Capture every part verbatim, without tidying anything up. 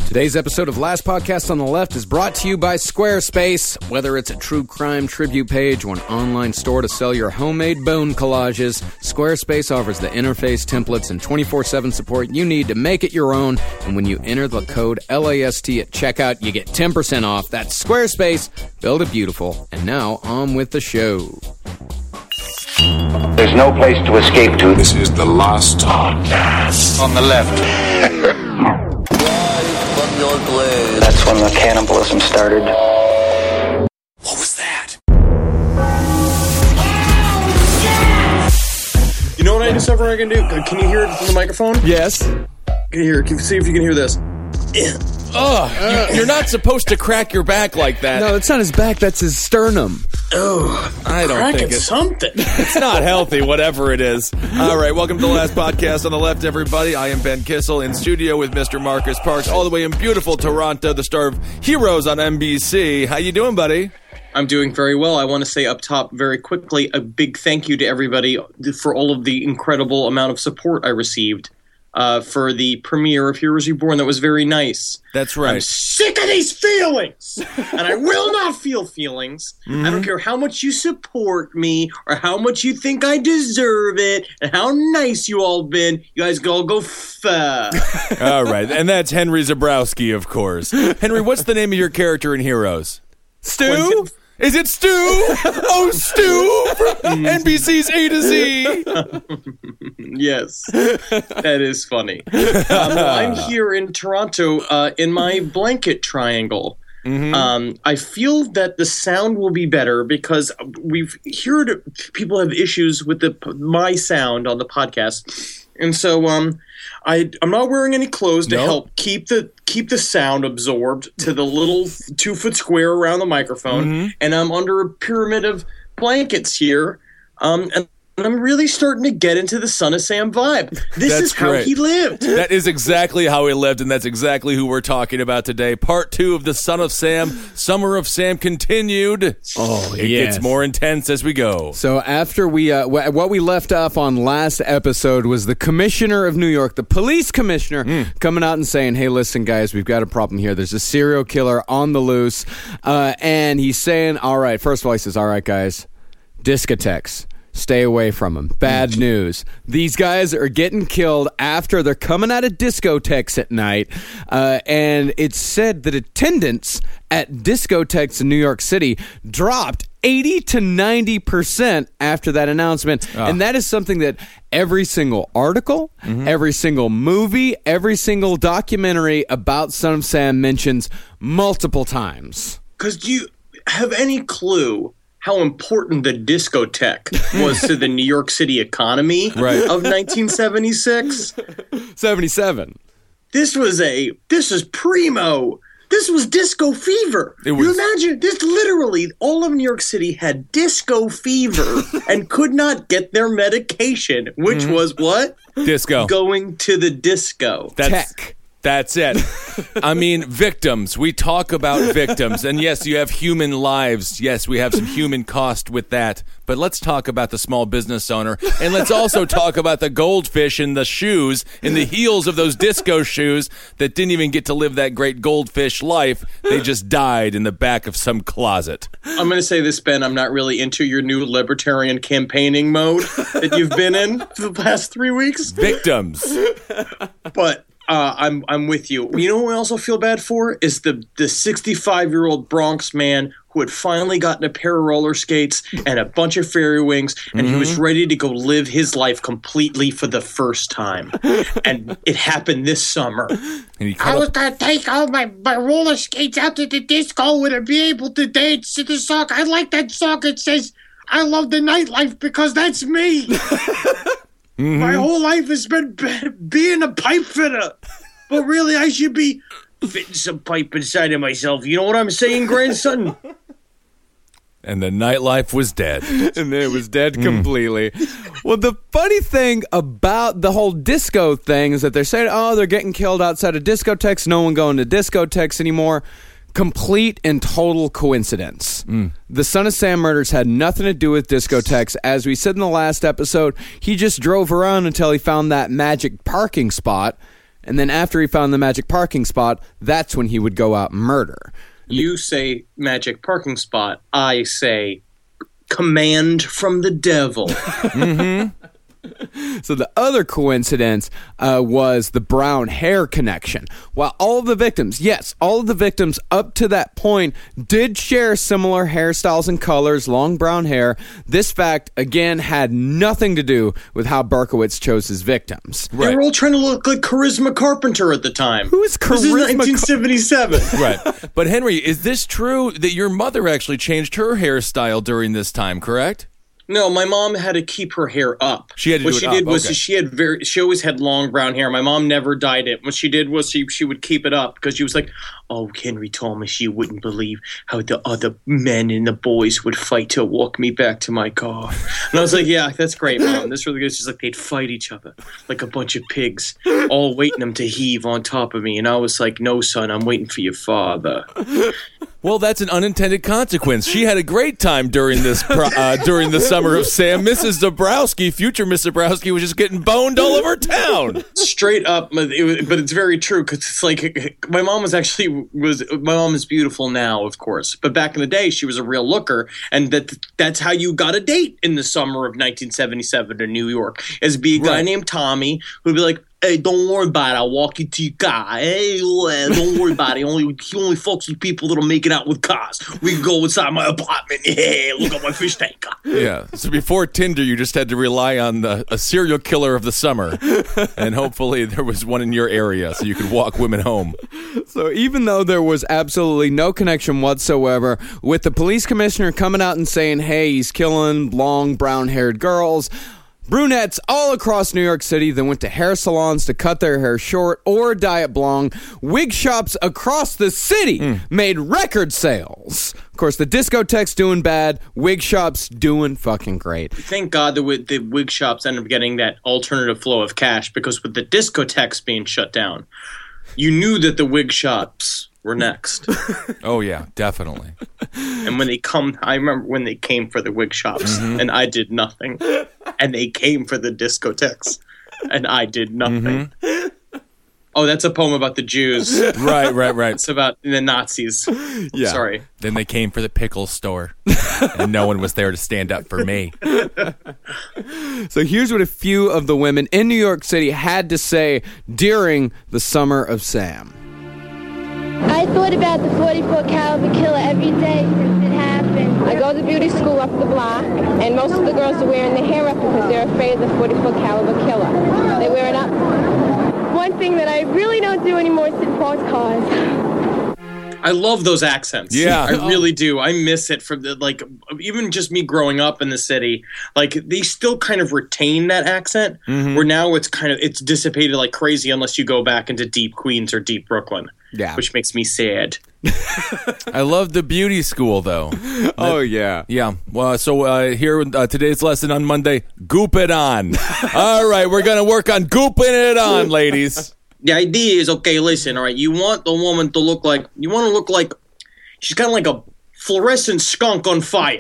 Today's episode of Last Podcast on the Left is brought to you by Squarespace. Whether it's a true crime tribute page or an online store to sell your homemade bone collages, Squarespace offers the interface, templates, and twenty-four seven support you need to make it your own. And when you enter the code L A S T at checkout, you get ten percent off. That's Squarespace. Build it beautiful. And now, on with the show. There's no place to escape to. This is the Last Podcast On the Left. That's when the cannibalism started. What was that? You know what I discovered I can do? Can you hear it from the microphone? Yes. Can you hear it? Can you see if you can hear this? Oh, you, you're not supposed to crack your back like that. No, it's not his back. That's his sternum. Oh, I don't cracking think it's something. It's not healthy, whatever it is. All right, welcome to the Last Podcast on the Left, everybody. I am Ben Kissel in studio with Mister Marcus Parks, all the way in beautiful Toronto, the star of Heroes on N B C. How you doing, buddy? I'm doing very well. I want to say up top very quickly a big thank you to everybody for all of the incredible amount of support I received uh, for the premiere of Heroes Reborn. That was very nice. That's right. I'm sick of these feelings, and I will not feel feelings. Mm-hmm. I don't care how much you support me or how much you think I deserve it and how nice you all been. You guys all go fuck. All right, and that's Henry Zabrowski, of course. Henry, what's the name of your character in Heroes? Stu? Is it Stu? Oh, Stu from N B C's A to Z. Yes, that is funny. Um, well, I'm here in Toronto uh, in my blanket triangle. Mm-hmm. Um, I feel that the sound will be better because we've heard people have issues with the my sound on the podcast. And so um, I, I'm not wearing any clothes to nope. help keep the keep the sound absorbed to the little two-foot square around the microphone. Mm-hmm. And I'm under a pyramid of blankets here. Um, and I'm really starting to get into the Son of Sam vibe. This that's is how great. he lived. That is exactly how he lived, and that's exactly who we're talking about today. Part two of the Son of Sam, Summer of Sam continued. Oh, It yes. gets more intense as we go. So after we, uh, w- what we left off on last episode was the commissioner of New York, the police commissioner, mm. coming out and saying, hey, listen, guys, we've got a problem here. There's a serial killer on the loose. Uh, and he's saying, all right, first of all, he says, all right, guys, discotheques. Stay away from them. Bad news. These guys are getting killed after they're coming out of discotheques at night. Uh, and it's said that attendance at discotheques in New York City dropped eighty to ninety percent after that announcement. Oh. And that is something that every single article, mm-hmm. every single movie, every single documentary about Son of Sam mentions multiple times. Because do you have any clue how important the discotheque was to the New York City economy right. of nineteen seventy-six? seventy-seven. This was a, this is primo. This was disco fever. It was, you imagine, this literally, all of New York City had disco fever and could not get their medication, which mm-hmm. was what? Disco. Going to the disco. That's, Tech. That's it. I mean, victims. We talk about victims. And yes, you have human lives. Yes, we have some human cost with that. But let's talk about the small business owner. And let's also talk about the goldfish in the shoes, in the heels of those disco shoes that didn't even get to live that great goldfish life. They just died in the back of some closet. I'm going to say this, Ben. I'm not really into your new libertarian campaigning mode that you've been in for the past three weeks. Victims. But Uh, I'm I'm with you. You know who I also feel bad for is the the sixty-five-year-old Bronx man who had finally gotten a pair of roller skates and a bunch of fairy wings, and mm-hmm. he was ready to go live his life completely for the first time. And it happened this summer. And I was going to take all my, my roller skates out to the disco and be able to dance to the song. I like that song. It says, I love the nightlife because that's me. Mm-hmm. My whole life has been be- being a pipe fitter. But really, I should be fitting some pipe inside of myself. You know what I'm saying, grandson? And the nightlife was dead. And it was dead completely. Mm. Well, the funny thing about the whole disco thing is that they're saying, oh, they're getting killed outside of discotheques. No one going to discotheques anymore. Complete and total coincidence. Mm. The Son of Sam murders had nothing to do with discotheques. As we said in the last episode, he just drove around until he found that magic parking spot, And then after he found the magic parking spot, that's when he would go out and murder. You say magic parking spot. I say command from the devil. Mm-hmm. So the other coincidence uh, was the brown hair connection. While all of the victims, yes, all of the victims up to that point did share similar hairstyles and colors, long brown hair, this fact, again, had nothing to do with how Berkowitz chose his victims. Right. They were all trying to look like Charisma Carpenter at the time. Who is Charisma? This is nineteen seventy-seven. Right. But Henry, is this true that your mother actually changed her hairstyle during this time, correct? No, my mom had to keep her hair up. She had to what do it she up. did was Okay. she had very she always had long brown hair. My mom never dyed it. What she did was she she would keep it up because she was like, "Oh, Henry told me she wouldn't believe how the other men and the boys would fight to walk me back to my car." And I was like, "Yeah, that's great, Mom. That's really good." She's like, they'd fight each other like a bunch of pigs, all waiting them to heave on top of me. And I was like, "No, son, I'm waiting for your father." Well, that's an unintended consequence. She had a great time during this pro- uh, during the summer of Sam. Missus Dabrowski, future Miss Dabrowski, was just getting boned all over town. Straight up, but, it was, but it's very true because it's like my mom was actually was my mom is beautiful now, of course, but back in the day she was a real looker, and that that's how you got a date in the summer of nineteen seventy-seven in New York, is be a guy Right. named Tommy who'd be like, "Hey, don't worry about it. I'll walk you to your car. Hey, uh, don't worry about it. He only, he only fucks with people that'll make it out with cars. We can go inside my apartment. Yeah, look at my fish tank." Yeah. So before Tinder, you just had to rely on the, a serial killer of the summer, and hopefully there was one in your area so you could walk women home. So even though there was absolutely no connection whatsoever with the police commissioner coming out and saying, hey, he's killing long brown-haired girls, brunettes all across New York City then went to hair salons to cut their hair short or dye it blonde. Wig shops across the city mm. made record sales. Of course, the discotheques doing bad, wig shops doing fucking great. Thank God that the wig shops ended up getting that alternative flow of cash, because with the discotheques being shut down, you knew that the wig shops were next. Oh, yeah, definitely. And when they come, I remember when they came for the wig shops, mm-hmm. and I did nothing. And they came for the discotheques, and I did nothing. Mm-hmm. Oh, that's a poem about the Jews. Right, right, right. It's about the Nazis. Yeah. Sorry. Then they came for the pickle store, and no one was there to stand up for me. So here's what a few of the women in New York City had to say during the Summer of Sam. I thought about the forty-four caliber killer every day since it happened. I go to beauty school up the block, and most of the girls are wearing their hair up because they're afraid of the forty-four caliber killer. They wear it up. One thing that I really don't do anymore is sit in parked cars. I love those accents. Yeah. I really do. I miss it from the, like, even just me growing up in the city, like, they still kind of retain that accent, mm-hmm. where now it's kind of, it's dissipated like crazy unless you go back into deep Queens or deep Brooklyn. Yeah. Which makes me sad. I love the beauty school, though. Oh, yeah. Yeah. Well, so uh, here, uh, today's lesson on Monday, goop it on. All right, we're going to work on gooping it on, ladies. The idea is, okay, listen, all right, you want the woman to look like, you want to look like, she's kind of like a fluorescent skunk on fire.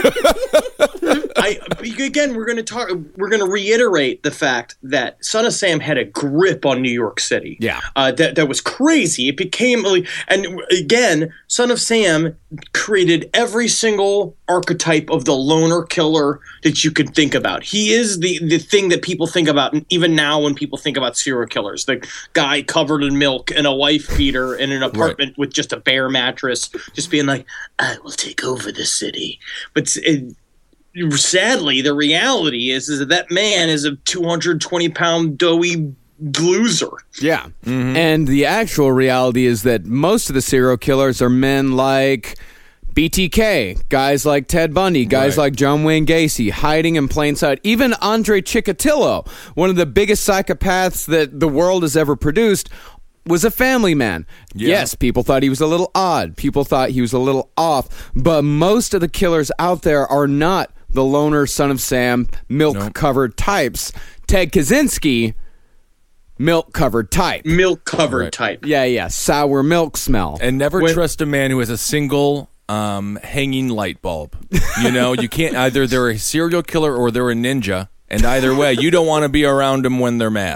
I again, we're going to talk. We're going to reiterate the fact that Son of Sam had a grip on New York City. Yeah, uh, that that was crazy. It became, and again, Son of Sam created every single archetype of the loner killer that you could think about. He is the the thing that people think about, even now when people think about serial killers. The guy covered in milk and a wife beater in an apartment right. with just a bare mattress, just being like, I will take over the city. But it, sadly, the reality is, is that that man is a two hundred twenty pound doughy loser. Yeah. Mm-hmm. And the actual reality is that most of the serial killers are men like B T K, guys like Ted Bundy, guys right. like John Wayne Gacy, hiding in plain sight. Even Andre Chikatilo, one of the biggest psychopaths that the world has ever produced, was a family man. Yeah. Yes, people thought he was a little odd. People thought he was a little off. But most of the killers out there are not the loner Son of Sam, milk-covered nope. types. Ted Kaczynski, milk-covered type. Milk-covered right. type. Yeah, yeah, sour milk smell. And never when- trust a man who has a single um, hanging light bulb. You know, you can't, either they're a serial killer or they're a ninja. And either way, you don't want to be around them when they're mad.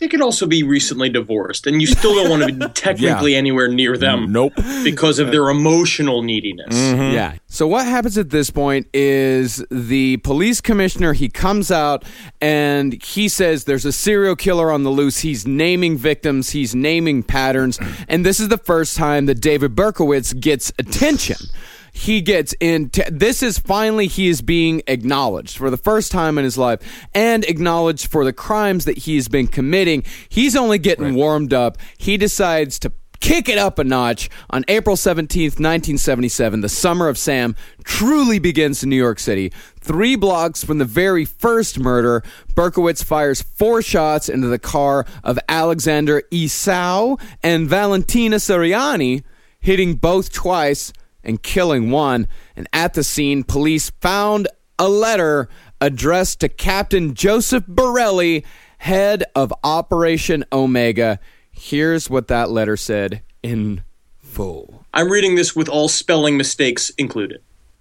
They could also be recently divorced, and you still don't want to be technically Yeah. anywhere near them. Nope. Because of their emotional neediness. Mm-hmm. Yeah. So what happens at this point is the police commissioner, he comes out and he says there's a serial killer on the loose. He's naming victims. He's naming patterns. And this is the first time that David Berkowitz gets attention. He gets in. T- this is finally he is being acknowledged for the first time in his life and acknowledged for the crimes that he's been committing. He's only getting right. warmed up. He decides to kick it up a notch. On April seventeenth, nineteen seventy-seven, the Summer of Sam truly begins in New York City. Three blocks from the very first murder, Berkowitz fires four shots into the car of Alexander Esau and Valentina Soriani, hitting both twice and killing one. And at the scene, police found a letter addressed to Captain Joseph Borelli, head of Operation Omega. Here's what that letter said in full. I'm reading this with all spelling mistakes included.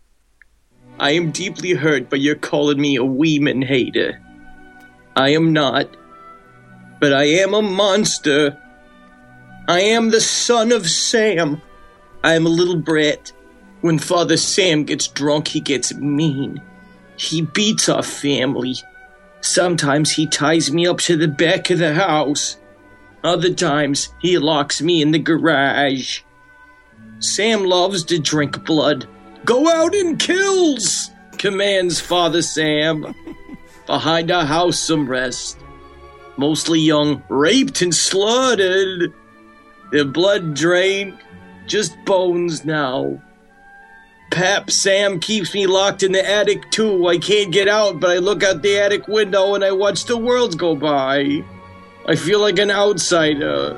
I am deeply hurt by your calling me a women hater. I am not, but I am a monster. I am the son of Sam. I am a little brat. When Father Sam gets drunk, he gets mean. He beats our family. Sometimes he ties me up to the back of the house. Other times, he locks me in the garage. Sam loves to drink blood. Go out and kills, commands Father Sam. Behind our house some rest. Mostly young, raped and slaughtered. Their blood drained, just bones now. Pap Sam keeps me locked in the attic too. I can't get out, but I look out the attic window and I watch the world go by. I feel like an outsider.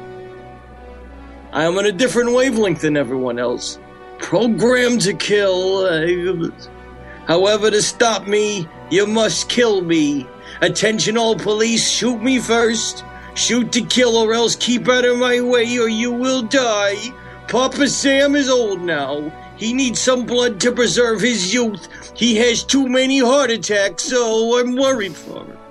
I am on a different wavelength than everyone else. Programmed to kill. However, to stop me, you must kill me. Attention all police, shoot me first. Shoot to kill or else keep out of my way or you will die. Papa Sam is old now. He needs some blood to preserve his youth. He has too many heart attacks, so I'm worried for him.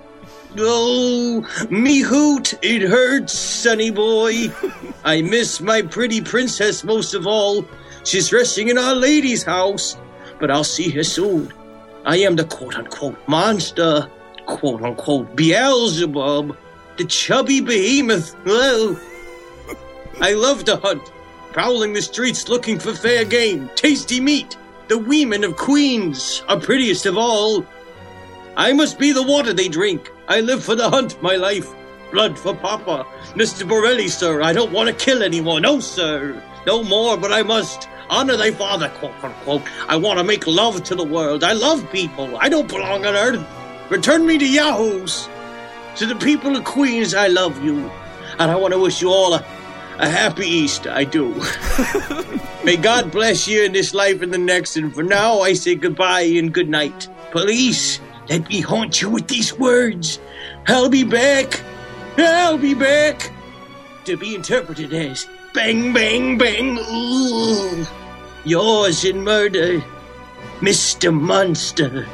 Oh, me hoot, it hurts, sonny boy. I miss my pretty princess most of all. She's resting in Our Lady's house, but I'll see her soon. I am the quote-unquote monster, quote-unquote Beelzebub, the chubby behemoth. Oh. I love to hunt, prowling the streets looking for fair game, tasty meat. The women of Queens are prettiest of all. I must be the water they drink. I live for the hunt, my life. Blood for Papa. Mister Borelli, sir, I don't want to kill anyone. No, sir. No more, but I must honor thy father, quote-unquote. I want to make love to the world. I love people. I don't belong on earth. Return me to Yahoos. To the people of Queens, I love you. And I want to wish you all a, a happy Easter. I do. May God bless you in this life and the next. And for now, I say goodbye and good night. Police, let me haunt you with these words. I'll be back. I'll be back. To be interpreted as bang, bang, bang. Ooh. Yours in murder, Mister Monster.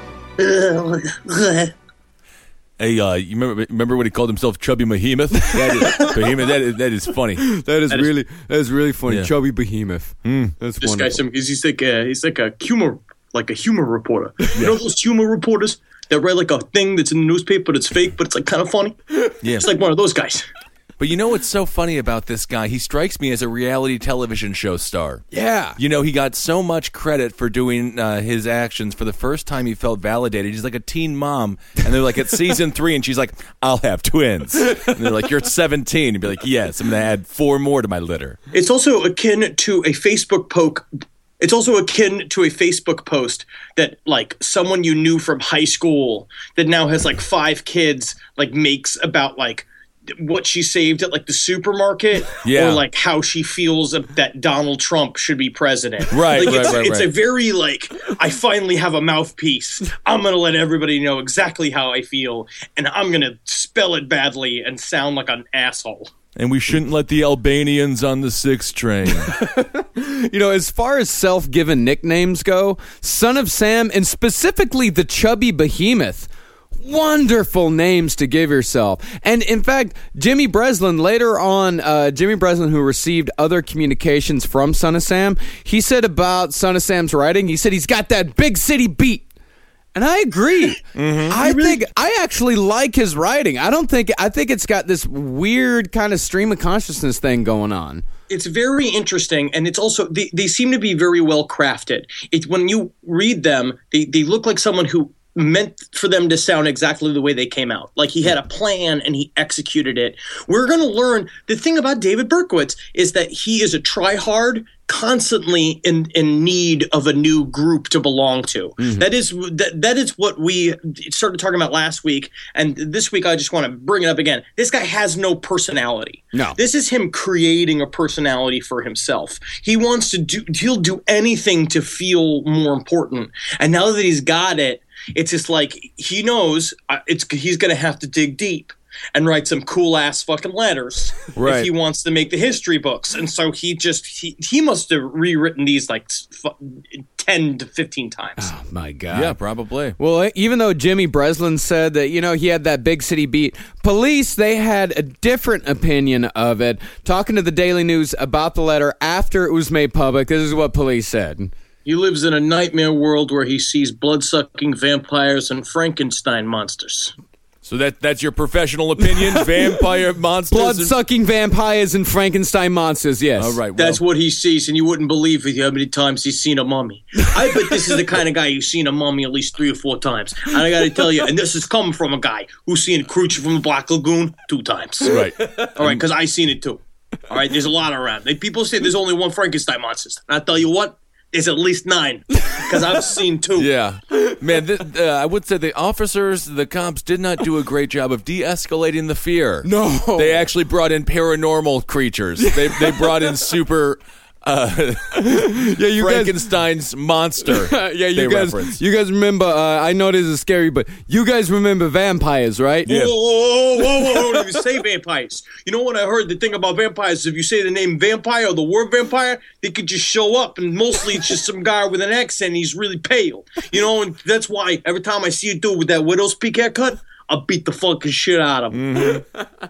Hey, uh, you remember remember when he called himself Chubby Behemoth? That is, behemoth. That is that is funny. That is That is- really that is really funny. Yeah. Chubby Behemoth. Mm. That's This wonderful. guy's some, he's, he's like a, he's like a humor, like a humor reporter. You know those humor reporters that write like a thing that's in the newspaper, but it's fake, but it's like kind of funny. Yeah. It's like one of those guys. But you know what's so funny about this guy? He strikes me as a reality television show star. Yeah. You know, he got so much credit for doing uh, his actions. For the first time, he felt validated. He's like a teen mom. And they're like, at season three, and she's like, I'll have twins. And they're like, you're seventeen. He'd be like, yes, I'm going to add four more to my litter. It's also akin to a Facebook poke. It's also akin to a Facebook post that like someone you knew from high school that now has like five kids like makes about like what she saved at like the supermarket Yeah. or like how she feels that Donald Trump should be president. Right, like, right, it's, right, it's right. a very like, I finally have a mouthpiece. I'm going to let everybody know exactly how I feel and I'm going to spell it badly and sound like an asshole. And we shouldn't let the Albanians on the six train. You know, as far as self-given nicknames go, Son of Sam and specifically the Chubby Behemoth, wonderful names to give yourself. And in fact, Jimmy Breslin, later on, uh, Jimmy Breslin, who received other communications from Son of Sam, he said about Son of Sam's writing, he said he's got that big city beat. And I agree. Mm-hmm. I think I actually like his writing. I don't think I think it's got this weird kind of stream of consciousness thing going on. It's very interesting, and it's also they, they seem to be very well crafted. It when you read them, they, they look like someone who meant for them to sound exactly the way they came out. Like he had a plan and he executed it. We're going to learn the thing about David Berkowitz is that he is a try-hard, constantly in, in need of a new group to belong to. Mm-hmm. That is that, that is what we started talking about last week, and this week I just want to bring it up again. This guy has no personality. No. This is him creating a personality for himself. He wants to do he'll do anything to feel more important. And now that he's got it, it's just like he knows uh, it's he's going to have to dig deep and write some cool ass fucking letters right. if he wants to make the history books. And so he just he, he must have rewritten these like ten to fifteen times. Oh my God. Yeah, probably. Well, even though Jimmy Breslin said that, you know, he had that big city beat, police, they had a different opinion of it. Talking to the Daily News about the letter after it was made public, this is what police said. He lives in a nightmare world where he sees blood-sucking vampires and Frankenstein monsters. So that that's your professional opinion? Vampire monsters? Blood-sucking vampires and Frankenstein monsters, yes. All right. Well. That's what he sees, and you wouldn't believe it how many times he's seen a mummy. I bet this is the kind of guy who's seen a mummy at least three or four times. And I got to tell you, and this is coming from a guy who's seen a creature from the Black Lagoon two times. Right. All right, because I seen it too. All right, there's a lot around. Like, people say there's only one Frankenstein monster. And I tell you what, there's at least nine, because I've seen two. Yeah. Man, th- uh, I would say the officers, the cops, did not do a great job of de-escalating the fear. No. They actually brought in paranormal creatures. They they brought in super... Uh, yeah, you Frankenstein's guys, monster. yeah, you guys. Reference. You guys remember? Uh, I know this is scary, but you guys remember vampires, right? Whoa, whoa, whoa, whoa, whoa! Don't even say vampires. You know what I heard? The thing about vampires is if you say the name vampire or the word vampire, they could just show up, and mostly it's just some guy with an accent. And he's really pale, you know, and that's why every time I see a dude with that widow's peak haircut, I'll beat the fucking shit out of him. Mm-hmm.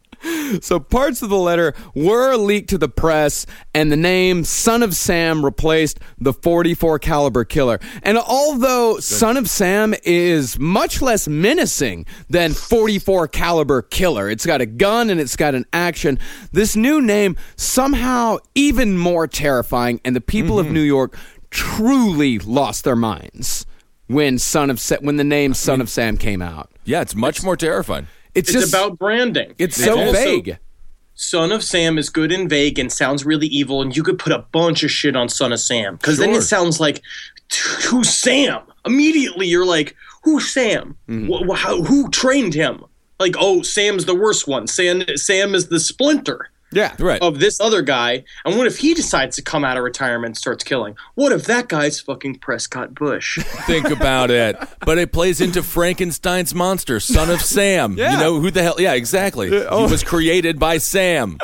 So parts of the letter were leaked to the press, and the name Son of Sam replaced the forty-four caliber killer. And although Son of Sam is much less menacing than forty-four caliber killer, it's got a gun and it's got an action, this new name somehow even more terrifying, and the people mm-hmm. of New York truly lost their minds when Son of Sa- when the name Son of Sam came out. Yeah, it's much more terrifying. It's, it's just about branding. It's so also, vague. Son of Sam is good and vague and sounds really evil, and you could put a bunch of shit on Son of Sam because sure. then it sounds like, who's Sam? Immediately you're like, who's Sam? Mm-hmm. Wh- how, who trained him? Like, oh, Sam's the worst one. Sam, Sam is the splinter. Yeah, right. Of this other guy. And what if he decides to come out of retirement and starts killing? What if that guy's fucking Prescott Bush? Think about it. But it plays into Frankenstein's monster, Son of Sam. Yeah. You know, who the hell? Yeah, exactly. Uh, oh. He was created by Sam.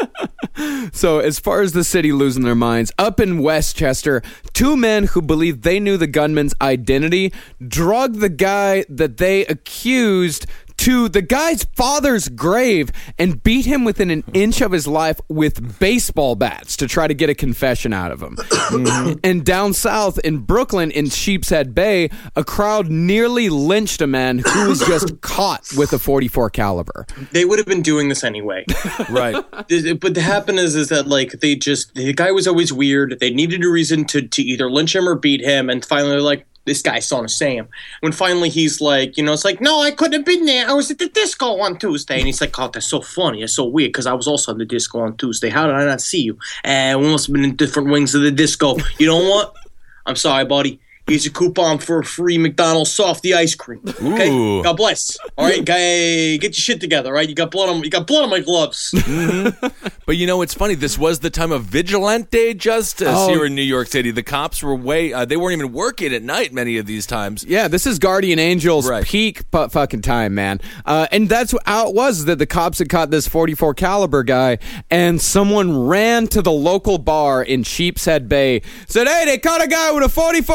So as far as the city losing their minds, up in Westchester, two men who believed they knew the gunman's identity drugged the guy that they accused to the guy's father's grave and beat him within an inch of his life with baseball bats to try to get a confession out of him. Mm-hmm. And down south in Brooklyn, in Sheepshead Bay, a crowd nearly lynched a man who was just caught with a forty-four caliber. They would have been doing this anyway. Right. But the happen is, is that like they just, the guy was always weird. They needed a reason to, to either lynch him or beat him. And finally they're like, this guy's Son of Sam. When finally he's like, you know, it's like, no, I couldn't have been there. I was at the disco on Tuesday. And he's like, oh, that's so funny. It's so weird because I was also on the disco on Tuesday. How did I not see you? And we must have been in different wings of the disco. You know what? I'm sorry, buddy. Here's a coupon for a free McDonald's softy ice cream. Okay, Ooh. God bless. All right, guy, get your shit together. All right, you got blood on you got blood on my gloves. Mm-hmm. But you know, it's funny. This was the time of vigilante justice Oh. here in New York City. The cops were way. Uh, they weren't even working at night many of these times. Yeah, this is Guardian Angel's Right. peak pu- fucking time, man. Uh, and that's how it was, that the cops had caught this forty-four caliber guy, and someone ran to the local bar in Sheepshead Bay, said, hey, they caught a guy with a forty-four caliber.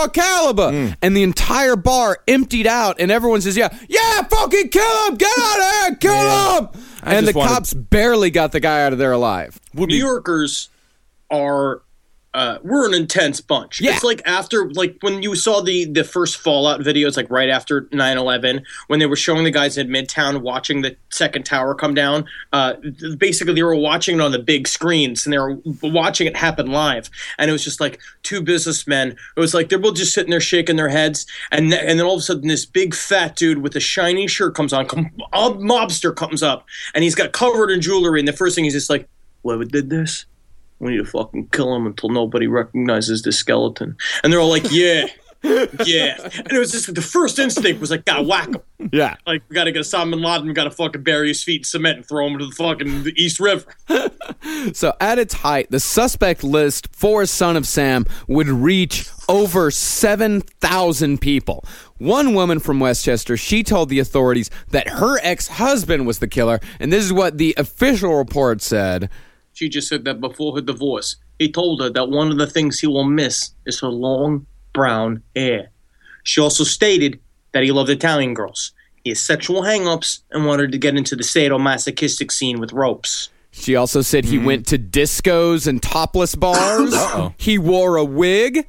caliber. Mm. And the entire bar emptied out, and everyone says, yeah, yeah, fucking kill him, get out of here, kill yeah. him. I and the wanted... cops barely got the guy out of there alive. New Yorkers are... Uh, we're an intense bunch. Yeah. It's like after, like when you saw the, the first Fallout videos, like right after nine eleven, when they were showing the guys in Midtown watching the second tower come down. Uh, basically, they were watching it on the big screens, and they were watching it happen live. And it was just like two businessmen. It was like they're both just sitting there shaking their heads, and th- and then all of a sudden, this big fat dude with a shiny shirt comes on. Com- a mobster comes up, and he's got covered in jewelry. And the first thing he's just like, "Whoever did this, we need to fucking kill him until nobody recognizes the skeleton." And they're all like, yeah, yeah. And it was just the first instinct was like, gotta whack him. Yeah. Like, we gotta get Osama bin Laden, we gotta fucking bury his feet in cement and throw him into the fucking the East River. So at its height, the suspect list for Son of Sam would reach over seven thousand people. One woman from Westchester, she told the authorities that her ex-husband was the killer, and this is what the official report said. She just said that before her divorce, he told her that one of the things he will miss is her long brown hair. She also stated that he loved Italian girls. He has sexual hang-ups and wanted to get into the sadomasochistic scene with ropes. She also said he mm. went to discos and topless bars. Uh-oh. He wore a wig.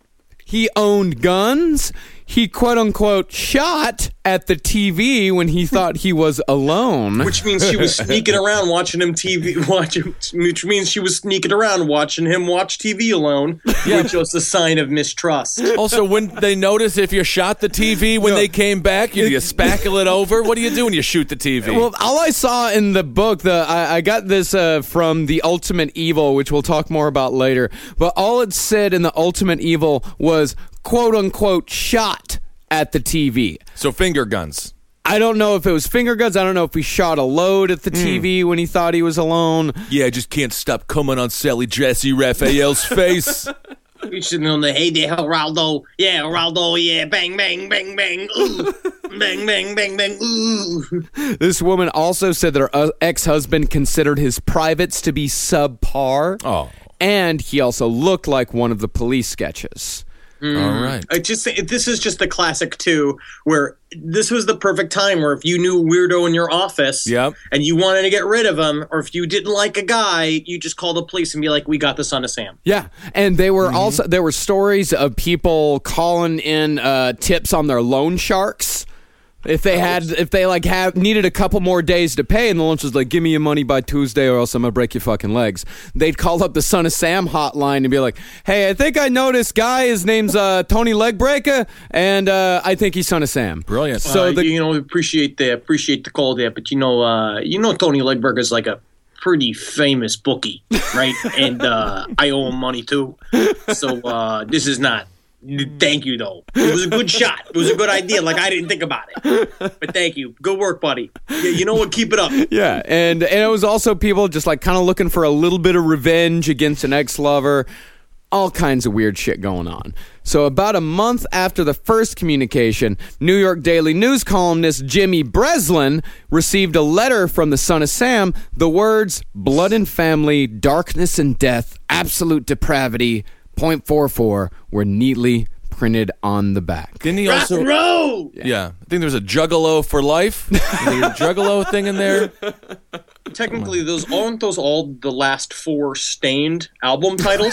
He owned guns. He, quote-unquote, shot at the T V when he thought he was alone. Which means she was sneaking around watching him T V, watching, which means she was sneaking around watching him watch T V alone, yeah. which was a sign of mistrust. Also, wouldn't they notice if you shot the T V when no. they came back? You, you spackle it over? What do you do when you shoot the T V? Well, all I saw in the book, the I, I got this uh, from The Ultimate Evil, which we'll talk more about later, but all it said in The Ultimate Evil was, quote-unquote, shot at the T V. So finger guns. I don't know if it was finger guns. I don't know if he shot a load at the mm. T V when he thought he was alone. Yeah, I just can't stop coming on Sally Jesse Raphael's face. You're sitting on the, hey there, Geraldo. Yeah, Geraldo, yeah, bang, bang, bang, bang. Ooh. Bang, bang, bang, bang, ooh. This woman also said that her ex-husband considered his privates to be subpar. Oh. And he also looked like one of the police sketches. Mm. All right. I just this is just the classic too, where this was the perfect time where if you knew a weirdo in your office, yep. and you wanted to get rid of him, or if you didn't like a guy, you just call the police and be like, "We got the Son of Sam." Yeah, and they were mm-hmm. also there were stories of people calling in uh, tips on their loan sharks. If they had, if they like have needed a couple more days to pay, and the lunch was like, "Give me your money by Tuesday, or else I'm gonna break your fucking legs." They'd call up the Son of Sam hotline and be like, "Hey, I think I know this guy. His name's uh, Tony Legbreaker, and uh, I think he's Son of Sam." Brilliant. So uh, the, you know, appreciate the appreciate the call there, but you know, uh, you know, Tony Legbreaker is like a pretty famous bookie, right? and uh, I owe him money too. So uh, this is not. Thank you, though. It was a good shot. It was a good idea. Like, I didn't think about it. But thank you. Good work, buddy. Yeah, you know what? Keep it up. Yeah, and, and it was also people just, like, kind of looking for a little bit of revenge against an ex-lover. All kinds of weird shit going on. So about a month after the first communication, New York Daily News columnist Jimmy Breslin received a letter from the Son of Sam. The words, blood and family, darkness and death, absolute depravity, point four four were neatly printed on the back. Didn't he also? Rock and roll! Yeah. yeah, I think there's a Juggalo for life. Is there a Juggalo thing in there? Technically, those aren't those all the last four Stained album titles?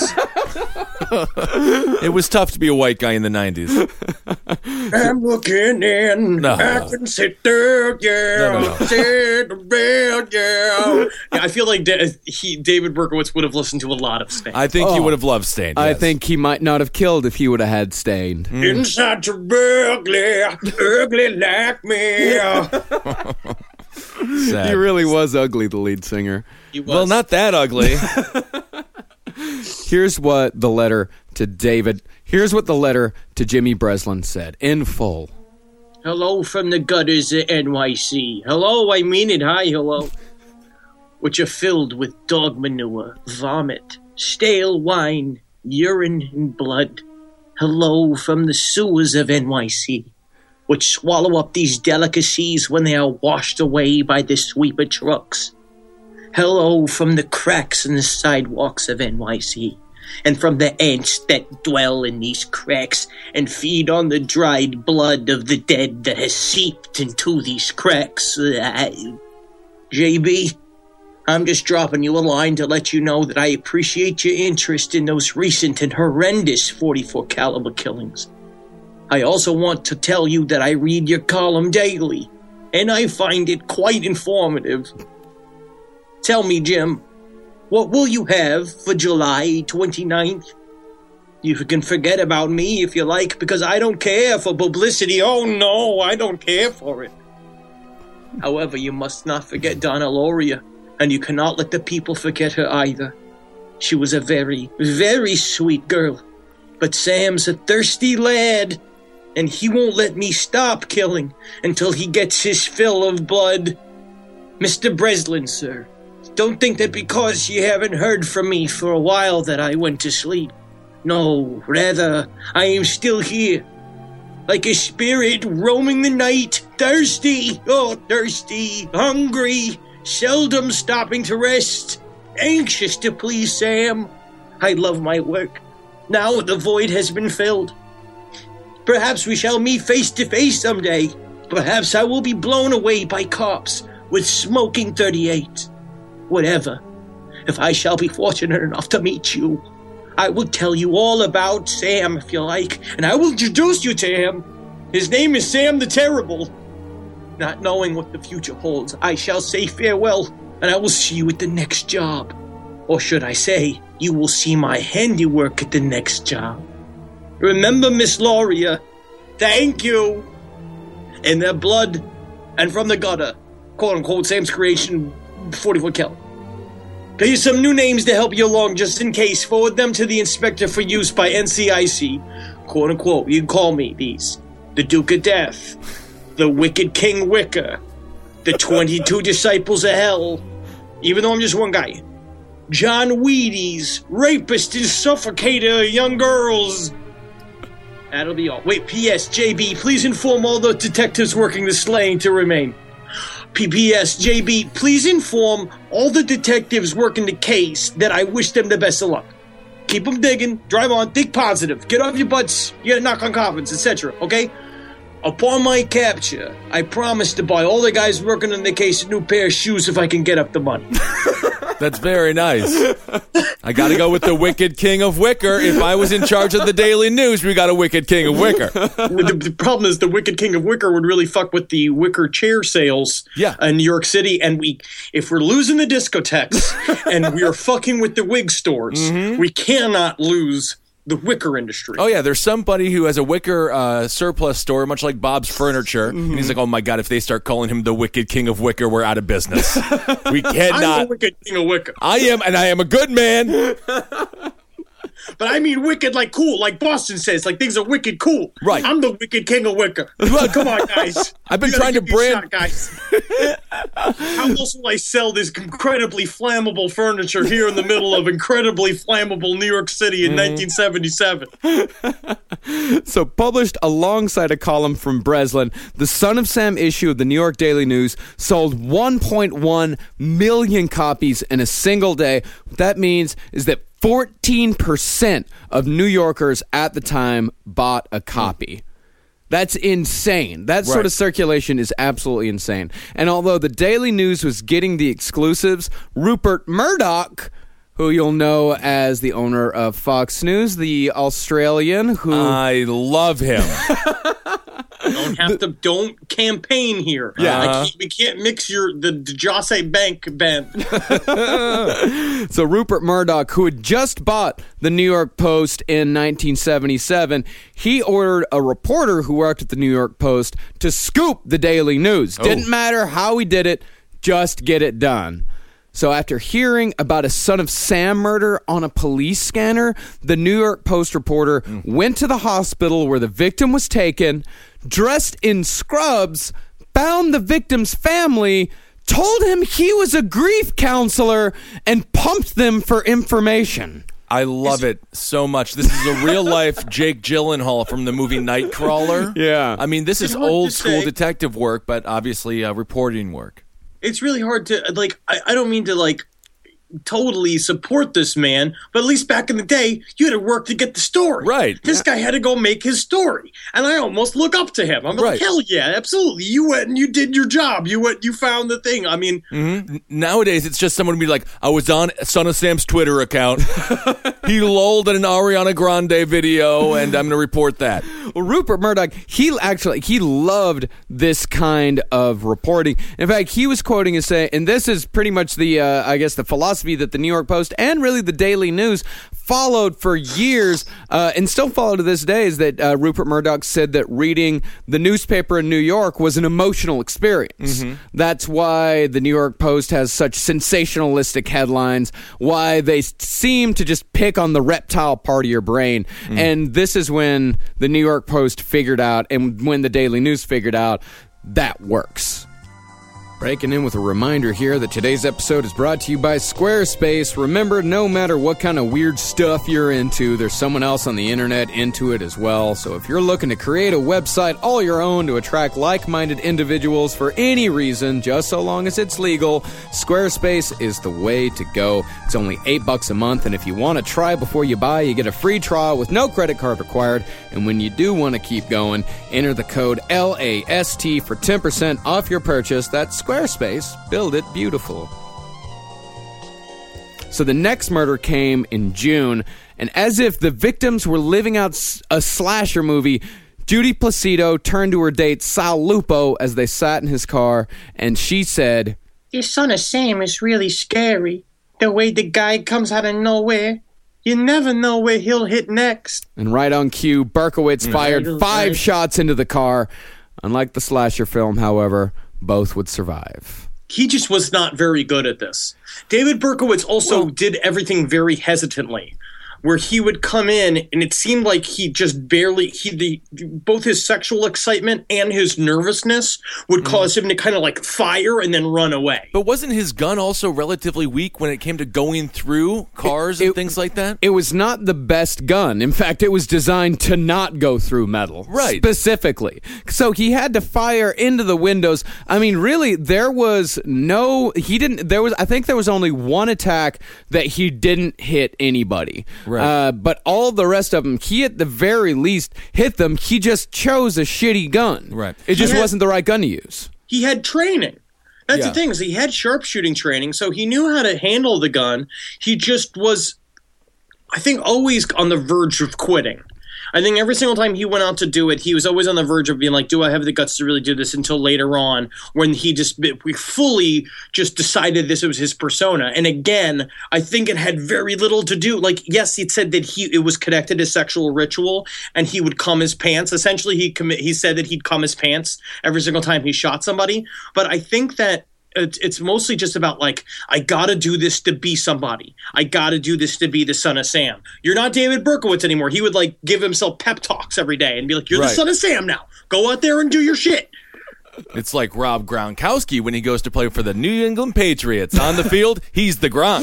It was tough to be a white guy in the nineties. I'm looking in. No, I no. can sit there, yeah. No, no, no. Sit around, yeah. yeah. I feel like da- he, David Berkowitz would have listened to a lot of Stained. I think oh, he would have loved Stained. I yes. think he might not have killed if he would have had Stained. Mm. Inside you're ugly, ugly like me. Sad. He really was ugly, the lead singer. He was. Well, not that ugly. Here's what the letter to David, here's what the letter to Jimmy Breslin said, in full. Hello from the gutters of N Y C. Hello, I mean it. Hi, hello. Which are filled with dog manure, vomit, stale wine, urine, and blood. Hello from the sewers of N Y C, which swallow up these delicacies when they are washed away by the sweeper trucks. Hello from the cracks in the sidewalks of N Y C, and from the ants that dwell in these cracks and feed on the dried blood of the dead that has seeped into these cracks. Uh, J B, I'm just dropping you a line to let you know that I appreciate your interest in those recent and horrendous forty-four caliber killings. I also want to tell you that I read your column daily, and I find it quite informative. Tell me, Jim, what will you have for July twenty-ninth? You can forget about me if you like, because I don't care for publicity. Oh, no, I don't care for it. However, you must not forget Donna Loria, and you cannot let the people forget her either. She was a very, very sweet girl, but Sam's a thirsty lad, and he won't let me stop killing until he gets his fill of blood. Mister Breslin, sir, don't think that because you haven't heard from me for a while that I went to sleep. No, rather, I am still here, like a spirit roaming the night, thirsty, oh, thirsty, hungry, seldom stopping to rest, anxious to please Sam. I love my work. Now the void has been filled. Perhaps we shall meet face to face someday. Perhaps I will be blown away by cops with smoking thirty-eight. Whatever. If I shall be fortunate enough to meet you, I will tell you all about Sam if you like, and I will introduce you to him. His name is Sam the Terrible. Not knowing what the future holds, I shall say farewell, and I will see you at the next job. Or should I say, you will see my handiwork at the next job. Remember, Miss Loria, thank you. In their blood and from the gutter, quote-unquote, Sam's creation, forty-foot cal. Here's some new names to help you along just in case. Forward them to the inspector for use by N C I C. Quote-unquote, you can call me these. The Duke of Death. The Wicked King Wicker. The twenty-two Disciples of Hell. Even though I'm just one guy. John Wheaties. Rapist and suffocator of young girls. That'll be all. Wait, P S. J B, please inform all the detectives working the slaying to remain. P S. J B, please inform all the detectives working the case that I wish them the best of luck. Keep them digging, drive on, think positive, get off your butts, you gotta knock on coffins, et cetera, okay? Upon my capture, I promise to buy all the guys working on the case a new pair of shoes if I can get up the money. That's very nice. I got to go with the Wicked King of Wicker. If I was in charge of the Daily News, we got a Wicked King of Wicker. The, the problem is the Wicked King of Wicker would really fuck with the wicker chair sales yeah. in New York City. And we, if we're losing the discotheques and we are fucking with the wig stores, mm-hmm. we cannot lose the wicker industry. Oh, yeah. There's somebody who has a wicker uh, surplus store, much like Bob's Furniture. Mm-hmm. And he's like, oh, my God, if they start calling him the Wicked King of Wicker, we're out of business. We cannot. I'm the Wicked King of Wicker. I am, and I am a good man. But I mean wicked like cool, like Boston says, like things are wicked cool. Right. I'm the Wicked King of Wicker. Come on, guys. I've been trying to brand... Shot, guys. How else will I sell this incredibly flammable furniture here in the middle of incredibly flammable New York City in mm. nineteen seventy-seven? So published alongside a column from Breslin, the Son of Sam issue of the New York Daily News sold one point one million copies in a single day. What that means is that fourteen percent of New Yorkers at the time bought a copy. That's insane. That sort right. of circulation is absolutely insane. And although the Daily News was getting the exclusives, Rupert Murdoch, who you'll know as the owner of Fox News, the Australian who... I love him. Don't have to. Don't campaign here. Yeah, I can't, we can't mix your the, the Jose Bank band. So Rupert Murdoch, who had just bought the New York Post in nineteen seventy-seven, he ordered a reporter who worked at the New York Post to scoop the Daily News. Oh. Didn't matter how he did it, just get it done. So after hearing about a Son of Sam murder on a police scanner, the New York Post reporter mm. went to the hospital where the victim was taken, dressed in scrubs, found the victim's family, told him he was a grief counselor, and pumped them for information. I love it so much. This is a real-life Jake Gyllenhaal from the movie Nightcrawler. Yeah. I mean, this is old-school detective work, but obviously uh, reporting work. It's really hard to, like, I, I don't mean to, like, totally support this man, but at least back in the day, you had to work to get the story. Right. This guy had to go make his story. And I almost look up to him. I'm Right. like, hell yeah, absolutely. You went and you did your job. You went, you found the thing. I mean, Mm-hmm. Nowadays, it's just someone to be like, I was on Son of Sam's Twitter account. He lolled at an Ariana Grande video, and I'm going to report that. Well, Rupert Murdoch, he actually, he loved this kind of reporting. In fact, he was quoting as saying, and this is pretty much the, uh, I guess, the philosophy that the New York Post and really the Daily News followed for years uh, and still follow to this day, is that uh, Rupert Murdoch said that reading the newspaper in New York was an emotional experience. Mm-hmm. That's why the New York Post has such sensationalistic headlines, why they seem to just pick on the reptile part of your brain. Mm. And this is when the New York Post figured out, and when the Daily News figured out, that works. Breaking in with a reminder here that today's episode is brought to you by Squarespace. Remember, no matter what kind of weird stuff you're into, there's someone else on the internet into it as well. So if you're looking to create a website all your own to attract like-minded individuals for any reason, just so long as it's legal, Squarespace is the way to go. It's only eight bucks a month, and if you want to try before you buy, you get a free trial with no credit card required. And when you do want to keep going, enter the code L A S T for ten percent off your purchase. That's Squarespace. Build it beautiful. So the next murder came in June, and as if the victims were living out a slasher movie, Judy Placido turned to her date, Sal Lupo, as they sat in his car, and she said, This Son of Sam is really scary. The way the guy comes out of nowhere. You never know where he'll hit next. and right on cue, Berkowitz fired five shots into the car. Unlike the slasher film, however, both would survive. he just was not very good at this. David Berkowitz also did everything very hesitantly, where he would come in and it seemed like he just barely he the both his sexual excitement and his nervousness would cause him to kind of like fire and then run away. But wasn't his gun also relatively weak when it came to going through cars It- and it- things like that? It was not the best gun. In fact, it was designed to not go through metal. Right. Specifically. So he had to fire into the windows. I mean, really, there was no, he didn't, there was, I think there was only one attack that he didn't hit anybody. Right. Uh, but all the rest of them, he at the very least hit them. He just chose a shitty gun. Right. It just He had- wasn't the right gun to use. He had training. That's Yeah. the thing, is he had sharpshooting training, so he knew how to handle the gun. He just was, I think, always on the verge of quitting. I think every single time he went out to do it, he was always on the verge of being like, do I have the guts to really do this, until later on when he just we fully just decided this was his persona. And again, I think it had very little to do. Like, yes, it said that he it was connected to sexual ritual and he would cum his pants. Essentially, he commit he said that he'd cum his pants every single time he shot somebody. But I think that It's it's mostly just about, like, I gotta do this to be somebody. I gotta do this to be the Son of Sam. You're not David Berkowitz anymore. He would, like, give himself pep talks every day and be like, you're Right. the Son of Sam now. Go out there and do your shit. It's like Rob Gronkowski when he goes to play for the New England Patriots. On the field, he's the Gronk.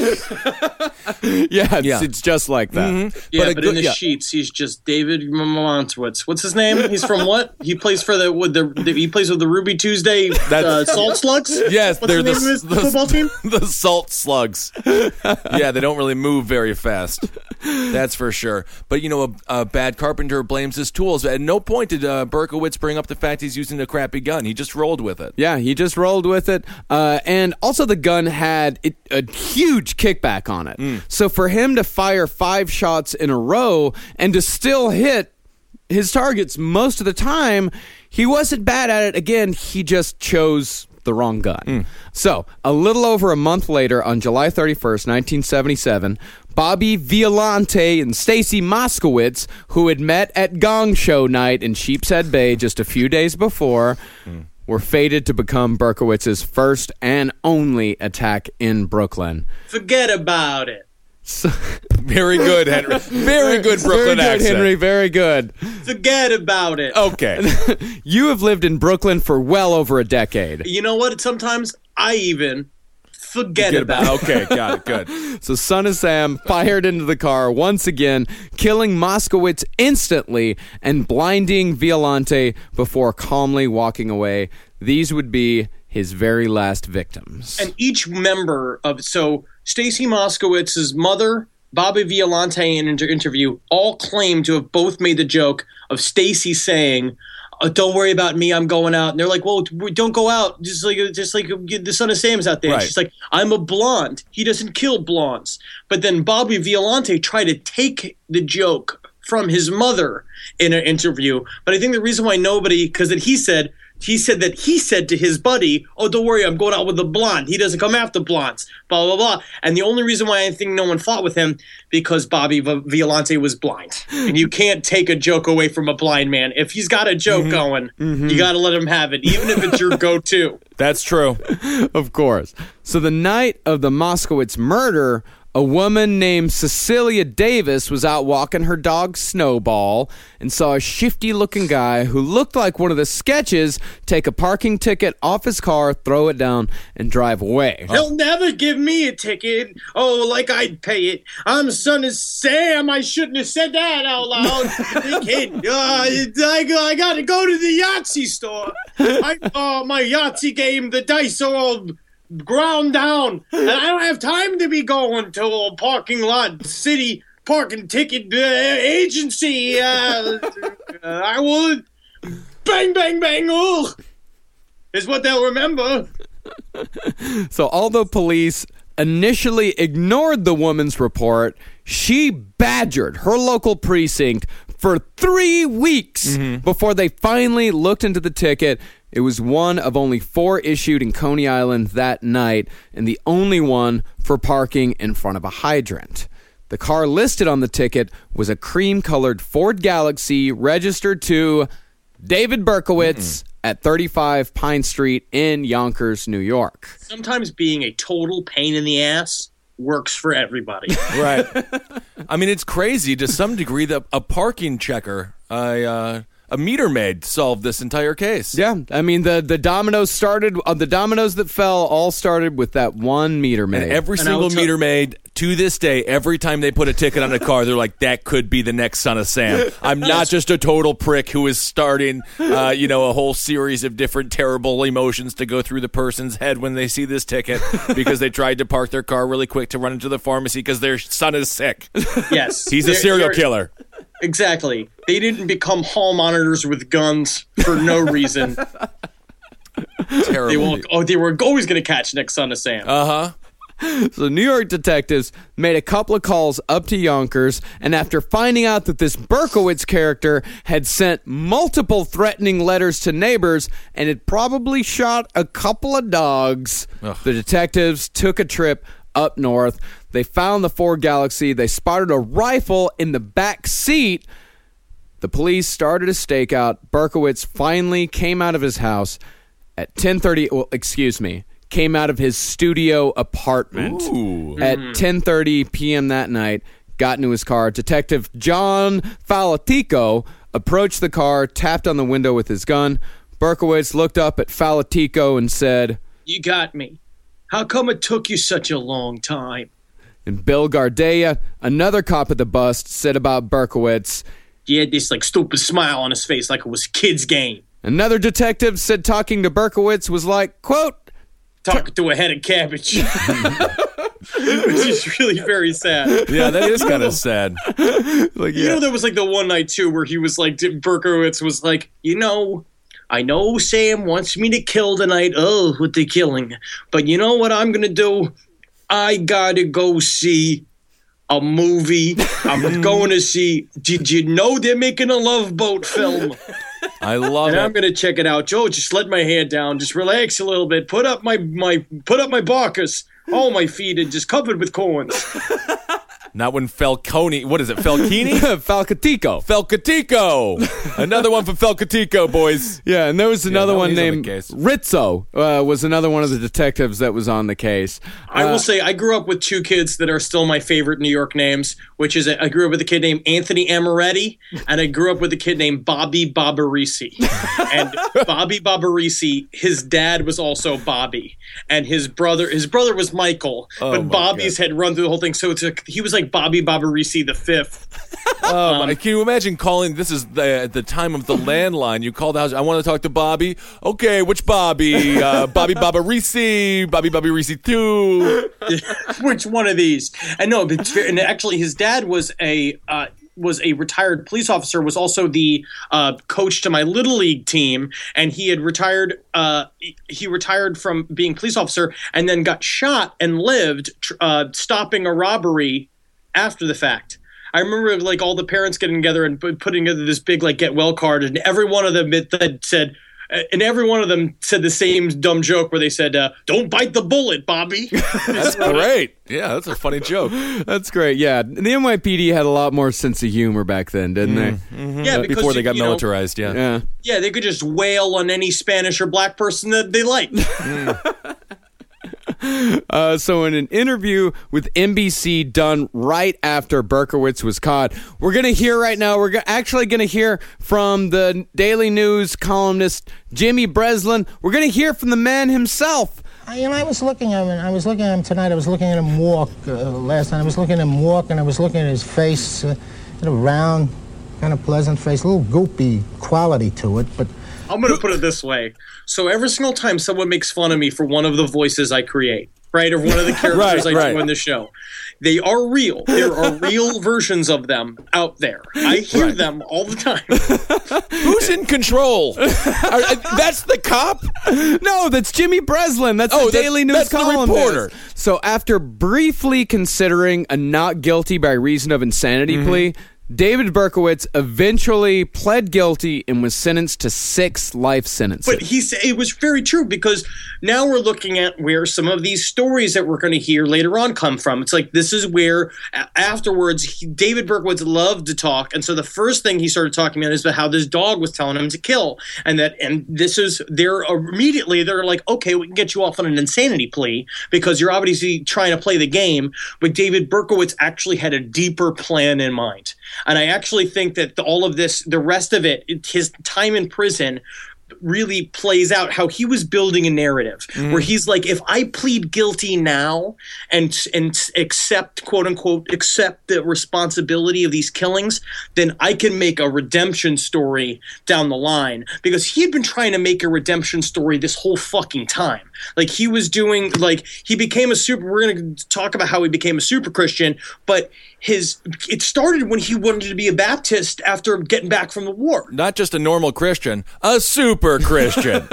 Yeah, it's, Yeah. it's just like that. Yeah, But but, a in good- the yeah. sheets, he's just David Montowitz. What's his name? He's from what? He plays for the with the, the he plays with the Ruby Tuesday uh, That's- Salt Slugs. Yes, What's they're the the, name of his the football team? the Salt Slugs. Yeah, they don't really move very fast. That's for sure. But, you know, a, a bad carpenter blames his tools. At no point did uh, Berkowitz bring up the fact he's using a crappy gun. He just rolled with it. Yeah, he just rolled with it. Uh, and also the gun had it, a huge kickback on it. So for him to fire five shots in a row and to still hit his targets most of the time, he wasn't bad at it. Again, he just chose the wrong gun. So a little over a month later, on July thirty-first, nineteen seventy-seven, Bobby Violante and Stacy Moskowitz, who had met at Gong Show night in Sheepshead Bay just a few days before, were fated to become Berkowitz's first and only attack in Brooklyn. Forget about it. So, Very good, Henry. Very good Brooklyn very good, accent. Henry. Very good. Forget about it. Okay. You have lived in Brooklyn for well over a decade. You know what? Sometimes I even forget Get about it. Okay, got it. Good. So Son of Sam fired into the car once again, killing Moskowitz instantly and blinding Violante before calmly walking away. These would be his very last victims. And each member of so Stacy Moskowitz's mother, Bobby Violante in an inter- interview, all claim to have both made the joke of Stacy saying, oh, don't worry about me, I'm going out. And they're like, well, don't go out. Just like just like the son of Sam's out there. Right. She's like, I'm a blonde. He doesn't kill blondes. But then Bobby Violante tried to take the joke from his mother in an interview. But I think the reason why nobody, because then he said, he said that he said to his buddy, oh, don't worry, I'm going out with a blonde. He doesn't come after blondes, blah, blah, blah. And the only reason why I think no one fought with him, because Bobby v- Violante was blind. And you can't take a joke away from a blind man. If he's got a joke mm-hmm. going, mm-hmm. you got to let him have it, even if it's your go-to. That's true. Of course. So the night of the Moskowitz murder, a woman named Cecilia Davis was out walking her dog Snowball and saw a shifty-looking guy who looked like one of the sketches take a parking ticket off his car, throw it down, and drive away. He'll never give me a ticket. Oh, like I'd pay it. I'm son of Sam. I shouldn't have said that out loud. Kid, uh, I, I got to go to the Yahtzee store. I, uh, my Yahtzee game, the dice are all ground down, and I don't have time to be going to a parking lot, city parking ticket uh, agency. Uh, uh, I would bang, bang, bang, oh, is what they'll remember. So although police initially ignored the woman's report, she badgered her local precinct for three weeks mm-hmm. before they finally looked into the ticket. It was one of only four issued in Coney Island that night, and the only one for parking in front of a hydrant. The car listed on the ticket was a cream-colored Ford Galaxie registered to David Berkowitz Mm-mm. at thirty-five Pine Street in Yonkers, New York. Sometimes being a total pain in the ass works for everybody. Right. I mean, it's crazy to some degree that a parking checker, I, uh, a meter maid solved this entire case. Yeah, I mean the the dominoes started. Uh, the dominoes that fell all started with that one meter maid. And every and single t- meter maid to this day, every time they put a ticket on a car, they're like, "That could be the next Son of Sam." I'm not just a total prick who is starting, uh, you know, a whole series of different terrible emotions to go through the person's head when they see this ticket because they tried to park their car really quick to run into the pharmacy because their son is sick. Yes, he's a serial killer. Exactly. They didn't become hall monitors with guns for no reason. Terrible. They were, oh, they were always going to catch next Son of Sam. Uh-huh. So New York detectives made a couple of calls up to Yonkers, and after finding out that this Berkowitz character had sent multiple threatening letters to neighbors and had probably shot a couple of dogs, Ugh. the detectives took a trip up north. They found the Ford Galaxie. They spotted a rifle in the back seat. The police started a stakeout. Berkowitz finally came out of his house at ten thirty. Well, excuse me. Came out of his studio apartment Ooh. at ten thirty p.m. that night. Got into his car. Detective John Falatico approached the car, tapped on the window with his gun. Berkowitz looked up at Falatico and said, "You got me. How come it took you such a long time?" And Bill Gardea, another cop at the bust, said about Berkowitz, he had this like stupid smile on his face like it was a kid's game. Another detective said talking to Berkowitz was like, quote, talking to a head of cabbage. Which is really very sad. Yeah, that is kind of sad. Like, yeah. You know, there was like the one night too where he was like, Berkowitz was like, you know, I know Sam wants me to kill tonight. Oh, with the killing. But you know what I'm going to do? I got to go see a movie. I'm going to see, did you know they're making a Love Boat film? I love and it. I'm going to check it out. Joe, just let my hair down. Just relax a little bit. Put up my, my, put up my barkers. All my feet are just covered with corns. Not when Falcone, what is it, Falcini? Falcatico. Falcatico. Another one from Falcatico, boys. Yeah, and there was another yeah, no, one named on Rizzo, uh, was another one of the detectives that was on the case. I uh, will say I grew up with two kids that are still my favorite New York names, which is a, I grew up with a kid named Anthony Amoretti, and I grew up with a kid named Bobby Barbarisi. And Bobby Barbarisi, his dad was also Bobby, and his brother his brother was Michael, oh but Bobby's God. had run through the whole thing, so it's a, he was like Bobby Barbarisi the fifth. Um, can you imagine calling? This is the at the time of the landline. You call the house. I want to talk to Bobby. Okay, which Bobby? Uh, Bobby Barbarisi. Bobby Barbarisi two. Which one of these? And no, but it's very, and actually, his dad was a uh, was a retired police officer. Was also the uh, coach to my little league team, and he had retired. Uh, he retired from being police officer, and then got shot and lived uh, stopping a robbery after the fact. I remember like all the parents getting together and putting together this big like get well card, and every one of them that said, and every one of them said the same dumb joke where they said, uh, "Don't bite the bullet, Bobby." That's great. Yeah, that's a funny joke. That's great. Yeah, the N Y P D had a lot more sense of humor back then, didn't they? Mm-hmm. Yeah, because before they you- got you know- militarized. Yeah. Yeah. Yeah, they could just wail on any Spanish or black person that they liked. Uh, so in an interview with N B C done right after Berkowitz was caught, we're going to hear right now, we're go- actually going to hear from the Daily News columnist Jimmy Breslin. We're going to hear from the man himself. I- You know, I was looking at him, and I was looking at him tonight. I was looking at him walk uh, last night. I was looking at him walk, and I was looking at his face, uh, kind of round, kind of pleasant face, a little goopy quality to it, but I'm going to put it this way. So every single time someone makes fun of me for one of the voices I create, right, or one of the characters Right, I right. do in the show, they are real. There are real versions of them out there. I hear Right. them all the time. Who's in control? Are- uh, that's the cop? No, that's Jimmy Breslin. That's Oh, the that- Daily News that's the columnist. reporter. So after briefly considering a not guilty by reason of insanity Mm-hmm. plea, David Berkowitz eventually pled guilty and was sentenced to six life sentences. But he said it was very true, because now we're looking at where some of these stories that we're going to hear later on come from. It's like this is where a- afterwards he, David Berkowitz loved to talk, and so the first thing he started talking about is about how this dog was telling him to kill, and that and this is they're immediately they're like, okay, we can get you off on an insanity plea because you're obviously trying to play the game. But David Berkowitz actually had a deeper plan in mind. And I actually think that the, all of this, the rest of it, it, his time in prison really plays out how he was building a narrative where he's like, if I plead guilty now and and accept, quote unquote, accept the responsibility of these killings, then I can make a redemption story down the line. Because he had been trying to make a redemption story this whole fucking time. Like he was doing, like he became a super, we're going to talk about how he became a super Christian, but his, it started when he wanted to be a Baptist after getting back from the war. Not just a normal Christian, a super Christian.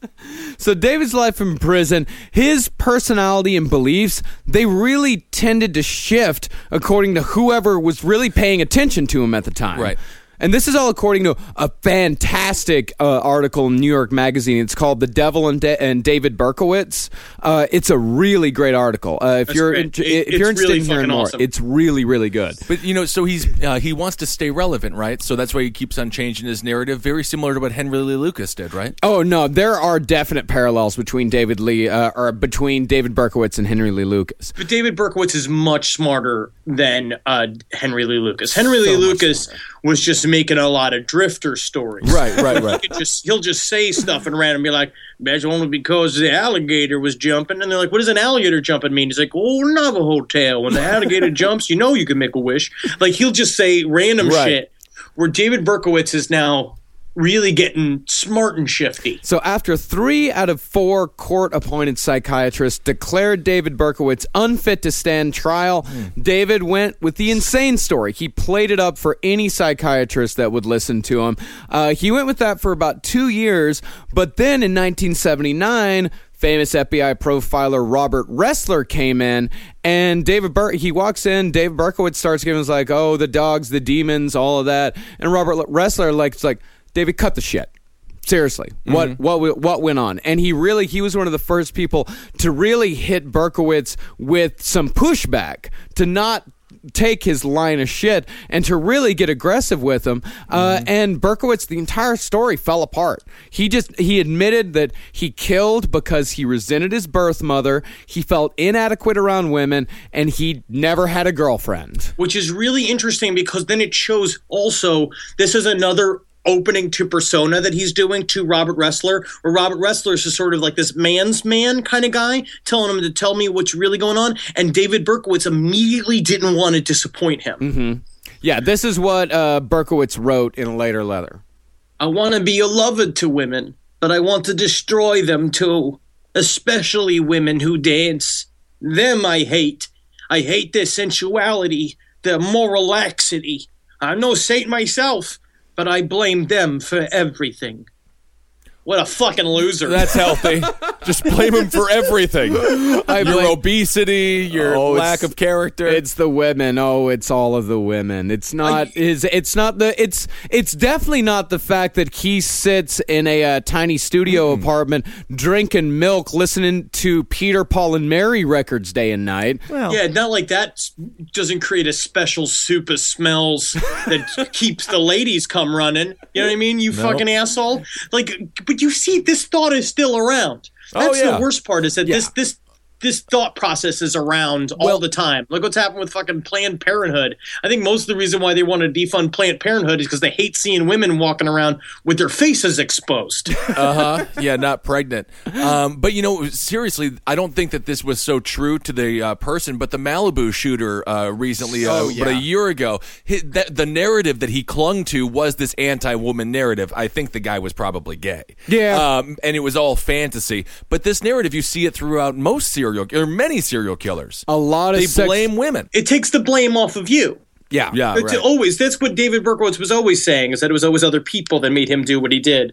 So David's life in prison, his personality and beliefs, they really tended to shift according to whoever was really paying attention to him at the time. Right. And this is all according to a fantastic uh, article in New York Magazine. It's called "The Devil and, Da- and David Berkowitz." Uh, it's a really great article. Uh, if That's you're great. int- It- if it's you're interested really in hearing fucking more, awesome. it's really really good. But you know, so he's uh, he wants to stay relevant, right? So that's why he keeps on changing his narrative, very similar to what Henry Lee Lucas did, right? Oh no, there are definite parallels between David Lee uh, or between David Berkowitz and Henry Lee Lucas. But David Berkowitz is much smarter than uh, Henry Lee Lucas. Henry Lee So much Lucas was just making a lot of drifter stories. Right, right, right. He could just he'll just say stuff and random be like, "That's only because the alligator was jumping." And they're like, "What does an alligator jumping mean?" He's like, "Oh, Navajo tale. When the alligator jumps, you know you can make a wish." Like he'll just say random Right. shit. Where David Berkowitz is now really getting smart and shifty. So after three out of four court-appointed psychiatrists declared David Berkowitz unfit to stand trial, David went with the insane story. He played it up for any psychiatrist that would listen to him. Uh, he went with that for about two years, but then in nineteen seventy-nine... famous F B I profiler Robert Ressler came in, and David Ber- he walks in. David Berkowitz starts giving us like, "Oh, the dogs, the demons, all of that," and Robert Ressler like, it's like, "David, cut the shit. Seriously, what what what went on?" And he really he was one of the first people to really hit Berkowitz with some pushback, to not take his line of shit and to really get aggressive with him. Uh, and Berkowitz, the entire story fell apart. He just, he admitted that he killed because he resented his birth mother. He felt inadequate around women, and he never had a girlfriend. Which is really interesting because then it shows also this is another opening to persona that he's doing to Robert Ressler, where Robert Ressler is just sort of like this man's man kind of guy, telling him to tell me what's really going on, and David Berkowitz immediately didn't want to disappoint him. Mm-hmm. Yeah, this is what uh, Berkowitz wrote in a later letter. I want to be a lover to women, but I want to destroy them too, especially women who dance. Them I hate. I hate their sensuality, their moral laxity. I'm no saint myself, but I blame them for everything. What a fucking loser. That's healthy. Just blame him for everything. I your blame- obesity, your Oh, lack it's- of character. It's the women. Oh, it's all of the women. It's not his. It's not the. It's it's definitely not the fact that he sits in a uh, tiny studio Mm. apartment drinking milk, listening to Peter, Paul, and Mary records day and night. well, Yeah, not like that s- doesn't create a special soup of smells that keeps the ladies come running. You know what I mean, you fucking asshole? Like, but you see, this thought is still around. That's Oh, yeah. the worst part is that this this this thought process is around all Well- the time. Look what's happened with fucking Planned Parenthood. I think most of the reason why they want to defund Planned Parenthood is because they hate seeing women walking around with their faces exposed. uh-huh. Yeah, not pregnant. Um, but, you know, seriously, I don't think that this was so true to the uh, person, but the Malibu shooter uh, recently, uh, Oh, yeah. but a year ago, he, that, the narrative that he clung to was this anti-woman narrative. I think the guy was probably gay. Yeah. Um, and it was all fantasy. But this narrative, you see it throughout most serial, or many serial killers. A lot of They sex- blame women. It takes the blame off of you. Yeah, Yeah, It's right. always that's what David Berkowitz was always saying, is that it was always other people that made him do what he did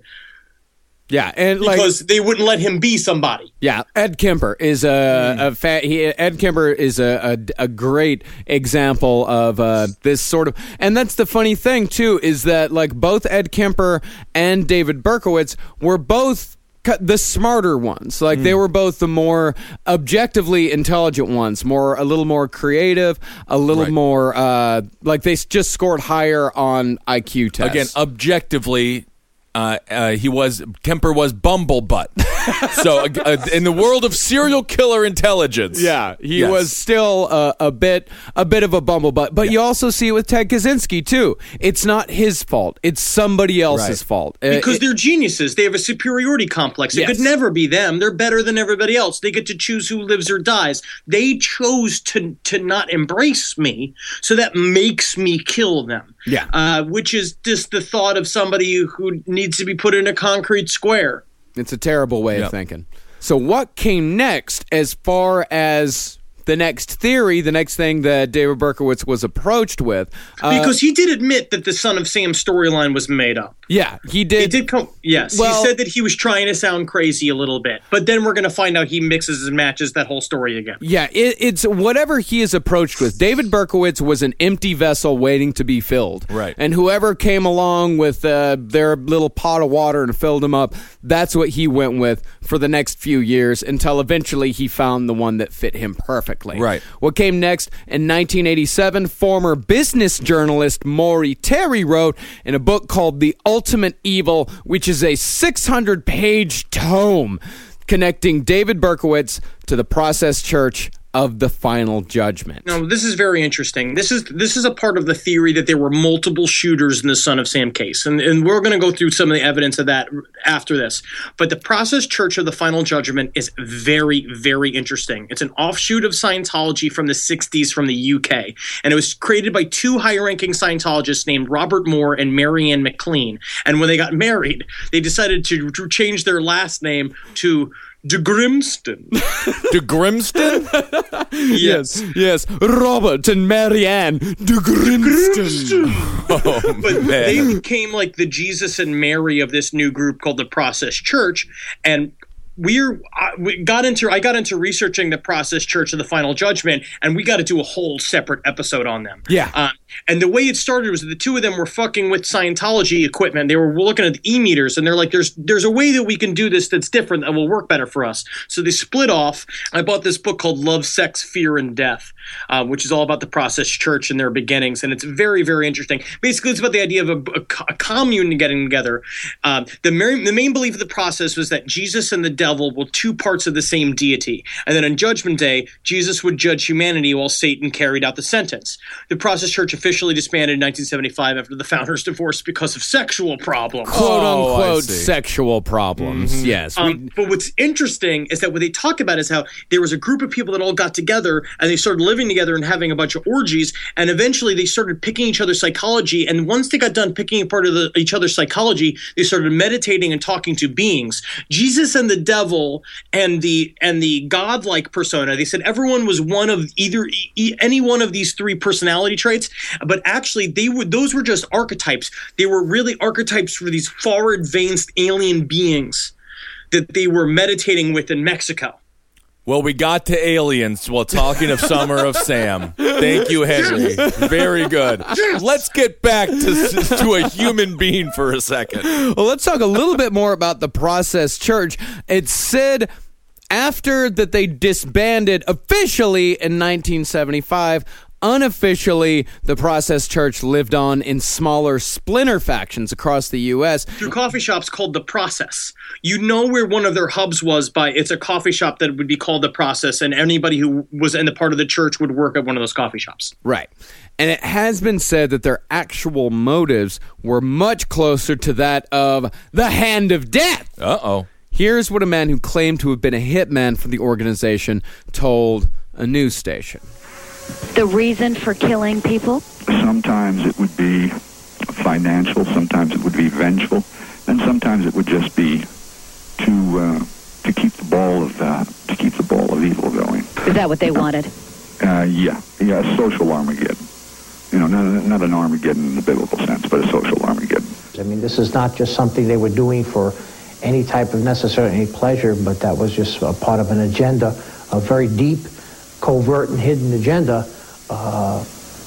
yeah, and like. because they wouldn't let him be somebody. Yeah, Ed Kemper is a, a fa- he, Ed Kemper is a, a, a great example of uh, this sort of, and that's the funny thing too, is that like both Ed Kemper and David Berkowitz were both cu- the smarter ones. Like they were both the more objectively intelligent ones, more a little more creative, a little Right. more uh, like they s- just scored higher on I Q tests. Again, objectively, uh, uh, he was Kemper was bumblebutt. So, uh, uh, in the world of serial killer intelligence, Yeah, he Yes. was still uh, a bit a bit of a bumblebutt. But you also see it with Ted Kaczynski too. It's not his fault. It's somebody else's Right. fault. Uh, Because it- they're geniuses. They have a superiority complex. It Yes. could never be them. They're better than everybody else. They get to choose who lives or dies. They chose to to not embrace me, so that makes me kill them. Yeah. Uh, which is just the thought of somebody who needs to be put in a concrete square. it's a terrible way Yep. of thinking. So what came next as far as the next theory, the next thing that David Berkowitz was approached with? Uh, Because he did admit that the Son of Sam storyline was made up. yeah, he did. It did come. Yes, Well- he said that he was trying to sound crazy a little bit, but then we're going to find out he mixes and matches that whole story again. Yeah, it, it's whatever he is approached with. David Berkowitz was an empty vessel waiting to be filled. Right. And whoever came along with uh, their little pot of water and filled him up, that's what he went with for the next few years until eventually he found the one that fit him perfectly. Right. What came next? In nineteen eighty-seven, former business journalist Maury Terry wrote in a book called The Ultimate Evil, which is a six hundred page tome connecting David Berkowitz to the Process Church of the Final Judgment. Now, this is very interesting. This is this is a part of the theory that there were multiple shooters in the Son of Sam case, and, and we're going to go through some of the evidence of that after this. But the Process Church of the Final Judgment is very, very interesting. It's an offshoot of Scientology from the sixties from the U K, and it was created by two high-ranking Scientologists named Robert Moore and Marianne McLean. And when they got married, they decided to, to change their last name to De Grimston. De Grimston? Yes, yes, Robert and Marianne de Grimston. Oh, But man. they became like the Jesus and Mary of this new group called the Process Church, and we're I, we got into I got into researching the Process Church of the Final Judgment, and we got to do a whole separate episode on them. Yeah. Um, and the way it started was the two of them were fucking with Scientology equipment. They were looking at the e-meters, and they're like, "There's there's a way that we can do this that's different that will work better for us." So they split off. I bought this book called Love, Sex, Fear, and Death, uh, which is all about the Process Church and their beginnings, and it's very, very interesting. Basically, it's about the idea of a, a, a commune getting together. Um, the, main, the main belief of the process was that Jesus and the devil were two parts of the same deity, and then on Judgment Day, Jesus would judge humanity while Satan carried out the sentence. The Process Church officially disbanded in nineteen seventy-five after the founders divorced because of sexual problems. Quote Oh, I unquote see. sexual problems. Mm-hmm. Yes. Um, we, but what's interesting is that what they talk about is how there was a group of people that all got together and they started living together and having a bunch of orgies, and eventually they started picking each other's psychology. And once they got done picking apart of the, each other's psychology, they started meditating and talking to beings. Jesus and the devil and the and the godlike persona. They said everyone was one of either e- any one of these three personality traits, but actually they were those were just archetypes. They were really archetypes for these far advanced alien beings that they were meditating with in Mexico. Well, we got to aliens while talking of Summer of Sam. Thank you, Henry. Very good. Let's get back to, to a human being for a second. well, let's talk a little bit more about the Process Church. It said after that they disbanded officially in nineteen seventy-five, unofficially, the Process Church lived on in smaller splinter factions across the U S Through coffee shops called The Process. You know where one of their hubs was by, it's a coffee shop that would be called The Process, and anybody who was in the part of the church would work at one of those coffee shops. Right. And it has been said that their actual motives were much closer to that of the Hand of Death. Uh-oh. Here's what a man who claimed to have been a hitman for the organization told a news station. The reason for killing people? Sometimes it would be financial, sometimes it would be vengeful, and sometimes it would just be to uh, to keep the ball of uh, to keep the ball of evil going. Is that what they wanted? Uh, yeah, yeah, a social Armageddon. You know, not, not an Armageddon in the biblical sense, but a social Armageddon. I mean, this is not just something they were doing for any type of necessary any pleasure, but that was just a part of an agenda, a very deep, covert and hidden agenda. Uh,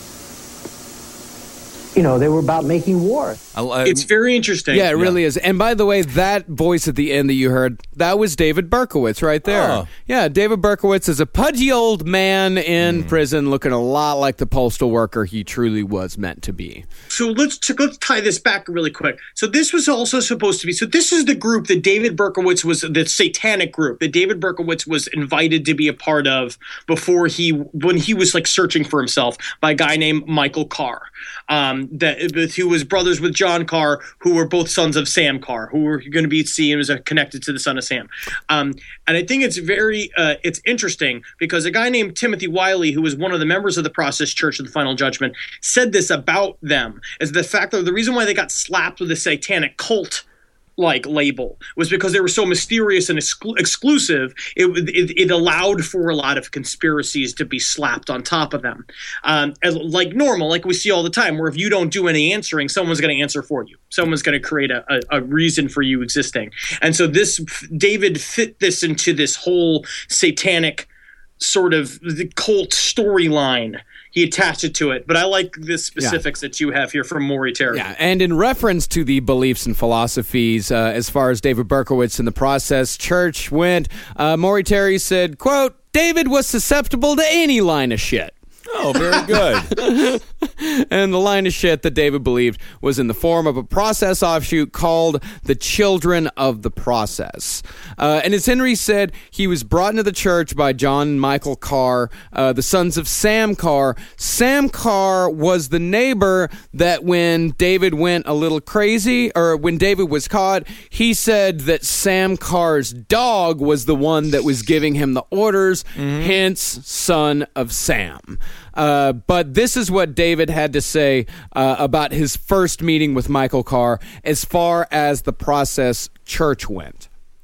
you know, they were about making war. Uh, It's very interesting. Yeah, it really is. And by the way, that voice at the end that you heard, that was David Berkowitz right there. Oh. Yeah, David Berkowitz is a pudgy old man in prison looking a lot like the postal worker he truly was meant to be. So let's t- let's tie this back really quick. So this was also supposed to be. So this is the group that David Berkowitz was, the satanic group that David Berkowitz was invited to be a part of before he, when he was like searching for himself, by a guy named Michael Carr, um, that who was brothers with John Carr, who were both sons of Sam Carr, who were going to be seen as connected to the son of Sam. Um, and I think it's very uh, it's interesting because a guy named Timothy Wiley, who was one of the members of the Process Church of the Final Judgment, said this about them, is the fact that the reason why they got slapped with a satanic cult like label was because they were so mysterious and exclu- exclusive. It, it it allowed for a lot of conspiracies to be slapped on top of them, um, as, like normal, like we see all the time, where if you don't do any answering, someone's going to answer for you. Someone's going to create a, a, a reason for you existing. And so this David fit this into this whole satanic sort of the cult storyline. He attached it to it, but I like the specifics yeah. that you have here from Maury Terry. Yeah, and in reference to the beliefs and philosophies, uh, as far as David Berkowitz and the Process Church went, uh, Maury Terry said, quote, David was susceptible to any line of shit. Oh, very good. And the line of shit that David believed was in the form of a process offshoot called the Children of the Process. Uh, and as Henry said, he was brought into the church by John and Michael Carr, uh, the sons of Sam Carr. Sam Carr was the neighbor that when David went a little crazy, or when David was caught, he said that Sam Carr's dog was the one that was giving him the orders, mm-hmm. hence son of Sam. Uh, but this is what David had to say uh, about his first meeting with Michael Carr as far as the Process Church went.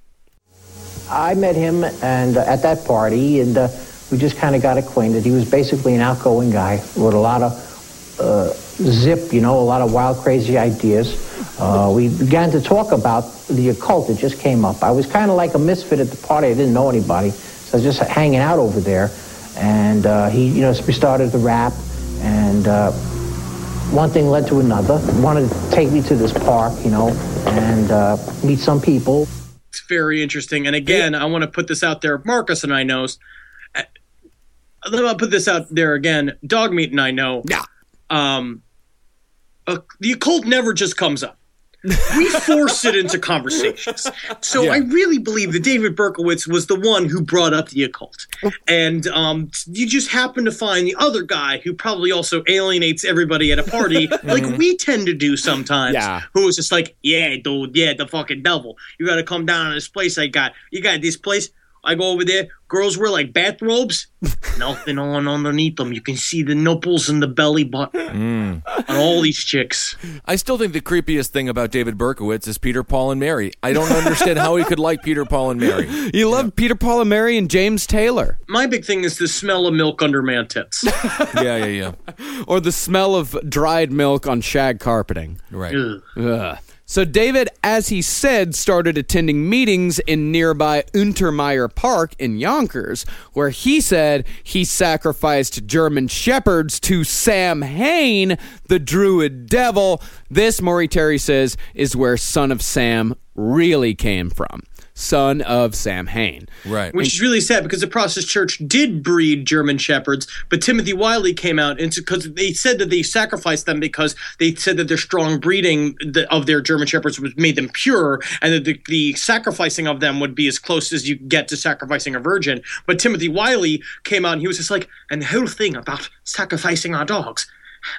I met him and uh, at that party, and uh, we just kind of got acquainted. He was basically an outgoing guy with a lot of uh, zip, you know, a lot of wild, crazy ideas. Uh, we began to talk about the occult. It just came up. I was kind of like a misfit at the party. I didn't know anybody, so I was just hanging out over there. And uh, he, you know, we started to rap, and uh, one thing led to another. He wanted to take me to this park, you know, and uh, meet some people. It's very interesting. And again, I want to put this out there. Marcus and I knows. I'll put this out there again. Dogmeat and I know. Yeah. Um, uh, the occult never just comes up. We force it into conversations. So Yeah. I really believe that David Berkowitz was the one who brought up the occult. And um, you just happen to find the other guy who probably also alienates everybody at a party, like we tend to do sometimes, Yeah. who was just like, yeah, dude, yeah, the fucking devil. You got to come down to this place I got. You got this place. I go over there. Girls wear like bathrobes. Nothing on underneath them. You can see the nipples and the belly button on all these chicks. I still think the creepiest thing about David Berkowitz is Peter, Paul, and Mary. I don't understand how he could like Peter, Paul, and Mary. You love Peter, Paul, and Mary and James Taylor. My big thing is the smell of milk under man tits. Yeah, yeah, yeah. Or the smell of dried milk on shag carpeting. Right. Ugh. Ugh. So David, as he said, started attending meetings in nearby Untermeyer Park in Yonkers, where he said he sacrificed German shepherds to Sam Hain, the druid devil. This, Maury Terry says, is where Son of Sam really came from. Son of Sam Hain. Right. Which is really sad because the Protestant Church did breed German shepherds, but Timothy Wiley came out and because they said that they sacrificed them because they said that their strong breeding of their German shepherds was made them pure, and that the, the sacrificing of them would be as close as you get to sacrificing a virgin. But Timothy Wiley came out and he was just like, and the whole thing about sacrificing our dogs.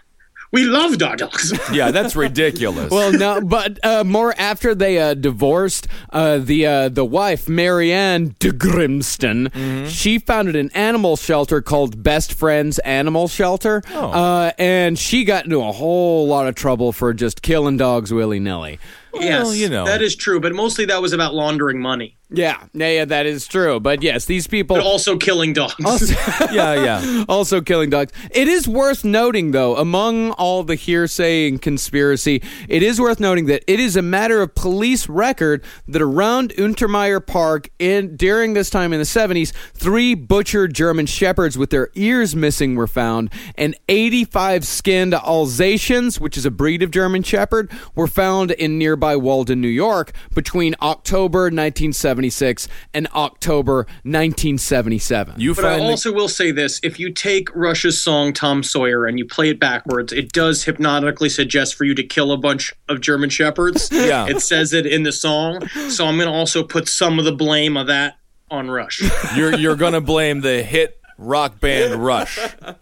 We loved our dogs. Yeah, that's ridiculous. Well, no, but uh, more after they uh, divorced, uh, the uh, the wife, Marianne de Grimston, Mm-hmm. she founded an animal shelter called Best Friends Animal Shelter, Oh. uh, and she got into a whole lot of trouble for just killing dogs willy-nilly. Yes, you know. that is true, but mostly that was about laundering money, Yeah, yeah, yeah, that is true. But yes, these people... but also killing dogs. yeah, yeah. Also killing dogs. It is worth noting, though, among all the hearsay and conspiracy, it is worth noting that it is a matter of police record that around Untermeyer Park in during this time in the seventies, three butchered German shepherds with their ears missing were found, and eighty-five skinned Alsatians, which is a breed of German shepherd, were found in nearby Walden, New York, between October nineteen seventy-six and October nineteen seventy-seven. You But I find the- also will say this. If you take Rush's song Tom Sawyer and you play it backwards, it does hypnotically suggest for you to kill a bunch of German shepherds. Yeah. It says it in the song. So I'm going to also put some of the blame of that on Rush. you're you're gonna blame the hit rock band Rush.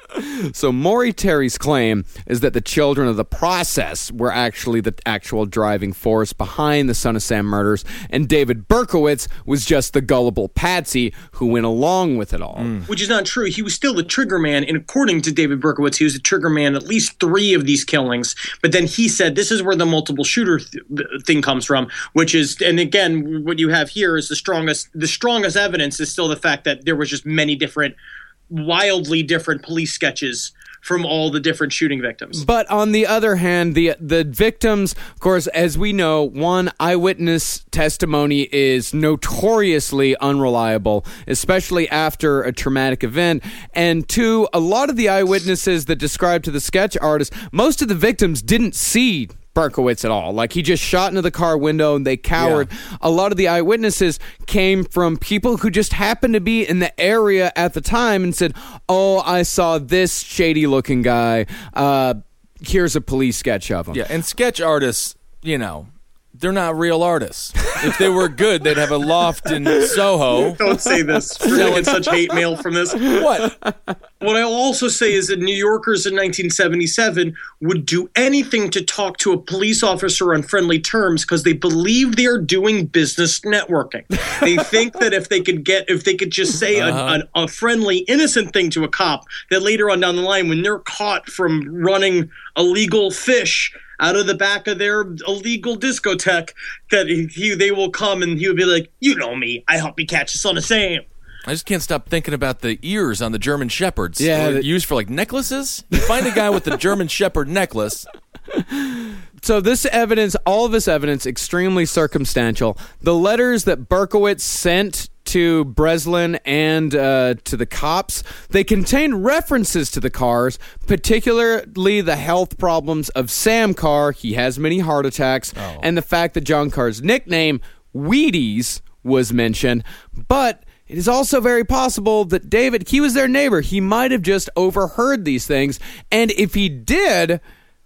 So Maury Terry's claim is that the children of the process were actually the actual driving force behind the Son of Sam murders, and David Berkowitz was just the gullible patsy who went along with it all. Which is not true. He was still the trigger man, and according to David Berkowitz, he was the trigger man at least three of these killings. But then he said this is where the multiple shooter th- thing comes from, which is, and again, what you have here is the strongest. The strongest evidence is still the fact that there was just many different, wildly different police sketches from all the different shooting victims. But on the other hand, the the victims, of course, as we know, one, eyewitness testimony is notoriously unreliable, especially after a traumatic event. And two, a lot of the eyewitnesses that described to the sketch artist, most of the victims didn't see Berkowitz at all. Like, he just shot into the car window and they cowered. Yeah. A lot of the eyewitnesses came from people who just happened to be in the area at the time and said, oh, I saw this shady looking guy. Uh, here's a police sketch of him. Yeah, and sketch artists, you know, they're not real artists. If they were good, they'd have a loft in Soho. Don't say this. We're going to get such hate mail from this. What? What I'll also say is that New Yorkers in nineteen seventy-seven would do anything to talk to a police officer on friendly terms because they believe they are doing business networking. They think that if they could get, if they could just say uh-huh. a, a, a friendly, innocent thing to a cop, that later on down the line, when they're caught from running illegal fish out of the back of their illegal discotheque, that he, he they will come and he would be like, you know me, I help you catch the Son of Sam. I just can't stop thinking about the ears on the German shepherds. Yeah, that, used for like necklaces. You find a guy with the German shepherd necklace. So this evidence, all of this evidence, extremely circumstantial. The letters that Berkowitz sent to Breslin and uh, to the cops, they contain references to the cars, particularly the health problems of Sam Carr. He has many heart attacks, oh. and the fact that John Carr's nickname, Wheaties, was mentioned. But it is also very possible that David, he was their neighbor. He might have just overheard these things, and if he did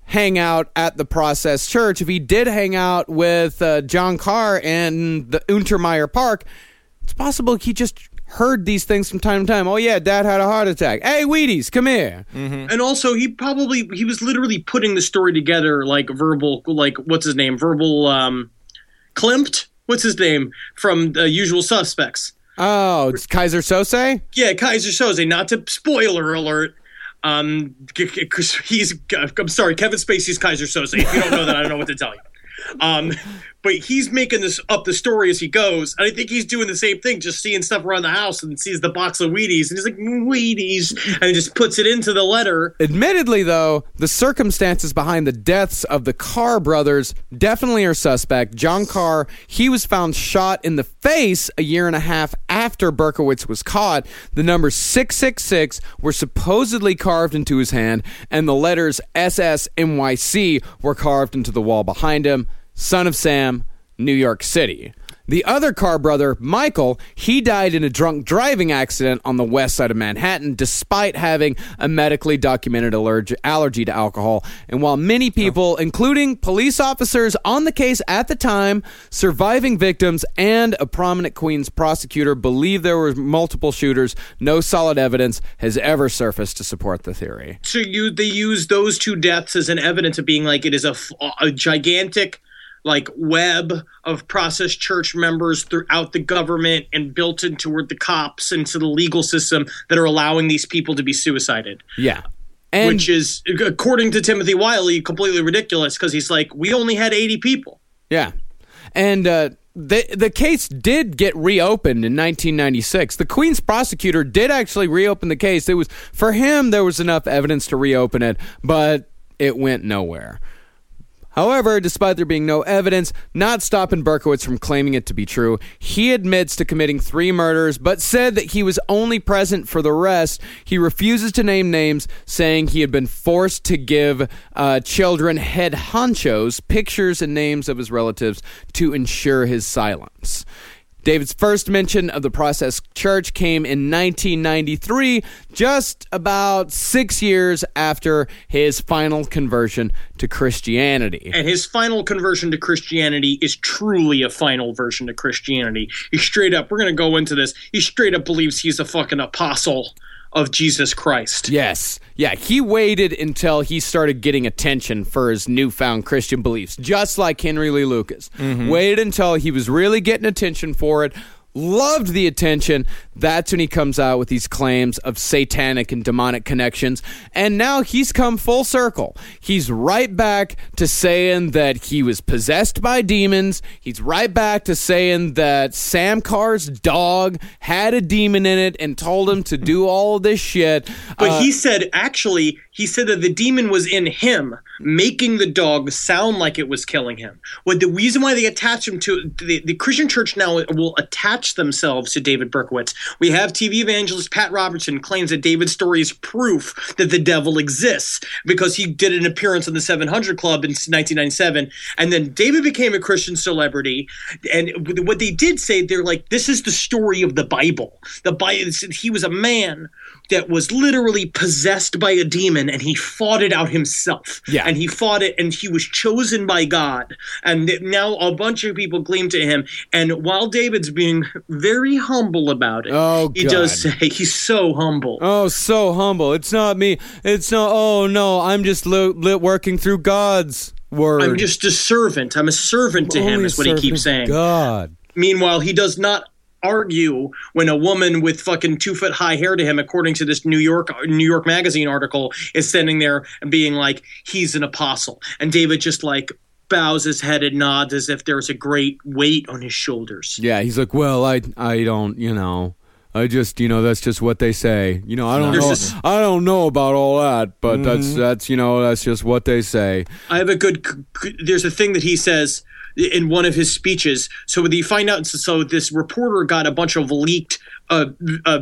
hang out at the Process Church, if he did hang out with uh, John Carr and the Untermeyer Park, it's possible he just heard these things from time to time. Oh yeah, Dad had a heart attack. Hey, Wheaties, come here. Mm-hmm. And also, he probably he was literally putting the story together like verbal, like what's his name, verbal um, Klimt. What's his name from The Usual Suspects? Oh, it's Kaiser Sose. Yeah, Kaiser Sose. Not to spoiler alert. Um, because he's I'm sorry, Kevin Spacey's Kaiser Sose. If you don't know that, I don't know what to tell you. Um, but he's making this up the story as he goes. And I think he's doing the same thing, just seeing stuff around the house and sees the box of Wheaties. And he's like, Wheaties. And he just puts it into the letter. Admittedly, though, the circumstances behind the deaths of the Carr brothers definitely are suspect. John Carr, he was found shot in the face a year and a half after Berkowitz was caught. The numbers six six six were supposedly carved into his hand, and the letters S S N Y C were carved into the wall behind him. Son of Sam, New York City. The other Carr brother, Michael, he died in a drunk driving accident on the west side of Manhattan despite having a medically documented allerg- allergy to alcohol. And while many people, oh. including police officers on the case at the time, surviving victims, and a prominent Queens prosecutor believe there were multiple shooters, no solid evidence has ever surfaced to support the theory. So you they use those two deaths as an evidence of being like it is a, a gigantic like web of Process Church members throughout the government and built in toward the cops and to the legal system that are allowing these people to be suicided. Yeah. And which is, according to Timothy Wiley, completely ridiculous because he's like, we only had eighty people. Yeah. And uh, the, the case did get reopened in nineteen ninety-six. The Queens prosecutor did actually reopen the case. It was, for him, there was enough evidence to reopen it, but it went nowhere. However, despite there being no evidence, not stopping Berkowitz from claiming it to be true, he admits to committing three murders, but said that he was only present for the rest. He refuses to name names, saying he had been forced to give uh, children head honchos pictures and names of his relatives to ensure his silence. David's first mention of the Process Church came in nineteen ninety-three, just about six years after his final conversion to Christianity. And his final conversion to Christianity is truly a final version to Christianity. He straight up, we're going to go into this, he straight up believes he's a fucking apostle of Jesus Christ. Yes. Yeah, he waited until he started getting attention for his newfound Christian beliefs, just like Henry Lee Lucas. Mm-hmm. Waited until he was really getting attention for it, loved the attention. That's when he comes out with these claims of satanic and demonic connections. And now he's come full circle. He's right back to saying that he was possessed by demons. He's right back to saying that Sam Carr's dog had a demon in it and told him to do all of this shit. But uh, he said, actually, he said that the demon was in him, making the dog sound like it was killing him. What the reason why they attach him to the, the Christian church now will attach themselves to David Berkowitz. We have T V evangelist Pat Robertson claims that David's story is proof that the devil exists because he did an appearance on the seven hundred Club in nineteen ninety-seven, and then David became a Christian celebrity. And what they did say, they're like, this is the story of the Bible. The Bible. He was a man that was literally possessed by a demon, and he fought it out himself. Yeah. And he fought it, and he was chosen by God. And now a bunch of people gleam to him. And while David's being very humble about it, oh, he God. does say he's so humble. Oh, so humble. It's not me. It's not, oh, no, I'm just li- li- working through God's word. I'm just a servant. I'm a servant to Only him, is what he keeps saying. God. Meanwhile, he does not argue when a woman with fucking two foot high hair to him, according to this New York New York Magazine article, is standing there and being like, he's an apostle. And David just like bows his head and nods as if there's a great weight on his shoulders. Yeah, he's like, well, I I don't, you know, I just, you know, that's just what they say. You know, I don't There's know. this- I don't know about all that, but Mhm. that's that's you know, that's just what they say. I have a good – there's a thing that he says in one of his speeches. So when you find out – so this reporter got a bunch of leaked uh, uh,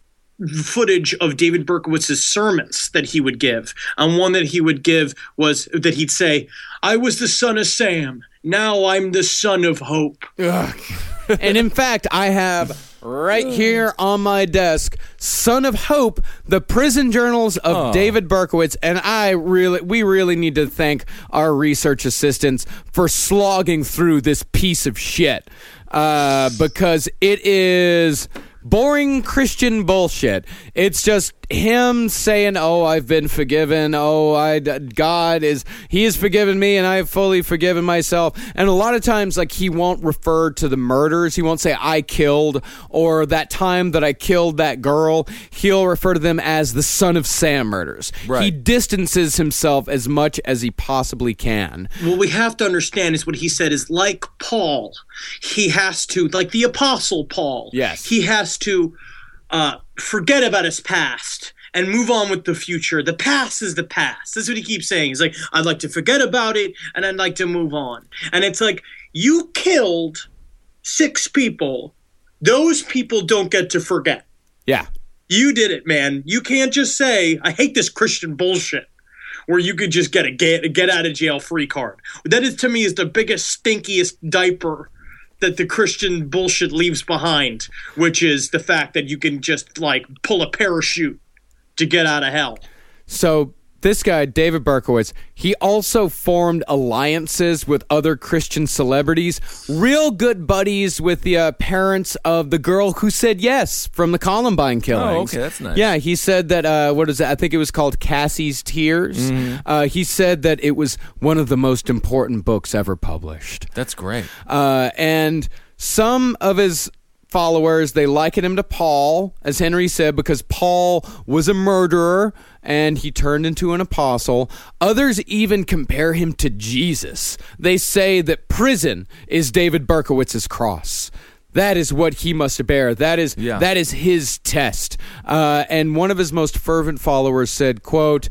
footage of David Berkowitz's sermons that he would give. And one that he would give was that he'd say, I was the son of Sam. Now I'm the son of hope. Ugh. And in fact, I have right here on my desk, Son of Hope, the prison journals of Oh. David Berkowitz. And I really, we really need to thank our research assistants for slogging through this piece of shit. Uh, because it is boring Christian bullshit. It's just him saying, "Oh, I've been forgiven. Oh, I God is He has forgiven me, and I have fully forgiven myself." And a lot of times, like, he won't refer to the murders. He won't say "I killed" or "that time that I killed that girl." He'll refer to them as the Son of Sam murders. Right. He distances himself as much as he possibly can. What we have to understand is what he said is like Paul. He has to, like the Apostle Paul. Yes. He has to uh, forget about his past and move on with the future. The past is the past. That's what he keeps saying. He's like, I'd like to forget about it and I'd like to move on. And it's like, you killed six people. Those people don't get to forget. Yeah. You did it, man. You can't just say, I hate this Christian bullshit, where you could just get a get, get out of jail free card. That is, to me, is the biggest, stinkiest diaper that the Christian bullshit leaves behind, which is the fact that you can just, like, pull a parachute to get out of hell. So this guy, David Berkowitz, he also formed alliances with other Christian celebrities, real good buddies with the uh, parents of the girl who said yes from the Columbine killings. Oh, okay, that's nice. Yeah, he said that, uh, what is it? I think it was called Cassie's Tears. Mm-hmm. Uh, he said that it was one of the most important books ever published. That's great. Uh, and some of his followers, they liken him to Paul, as Henry said, because Paul was a murderer and he turned into an apostle. Others even compare him to Jesus. They say that prison is David Berkowitz's cross. That is what he must bear. That is Yeah. that is his test. Uh, and one of his most fervent followers said, quote,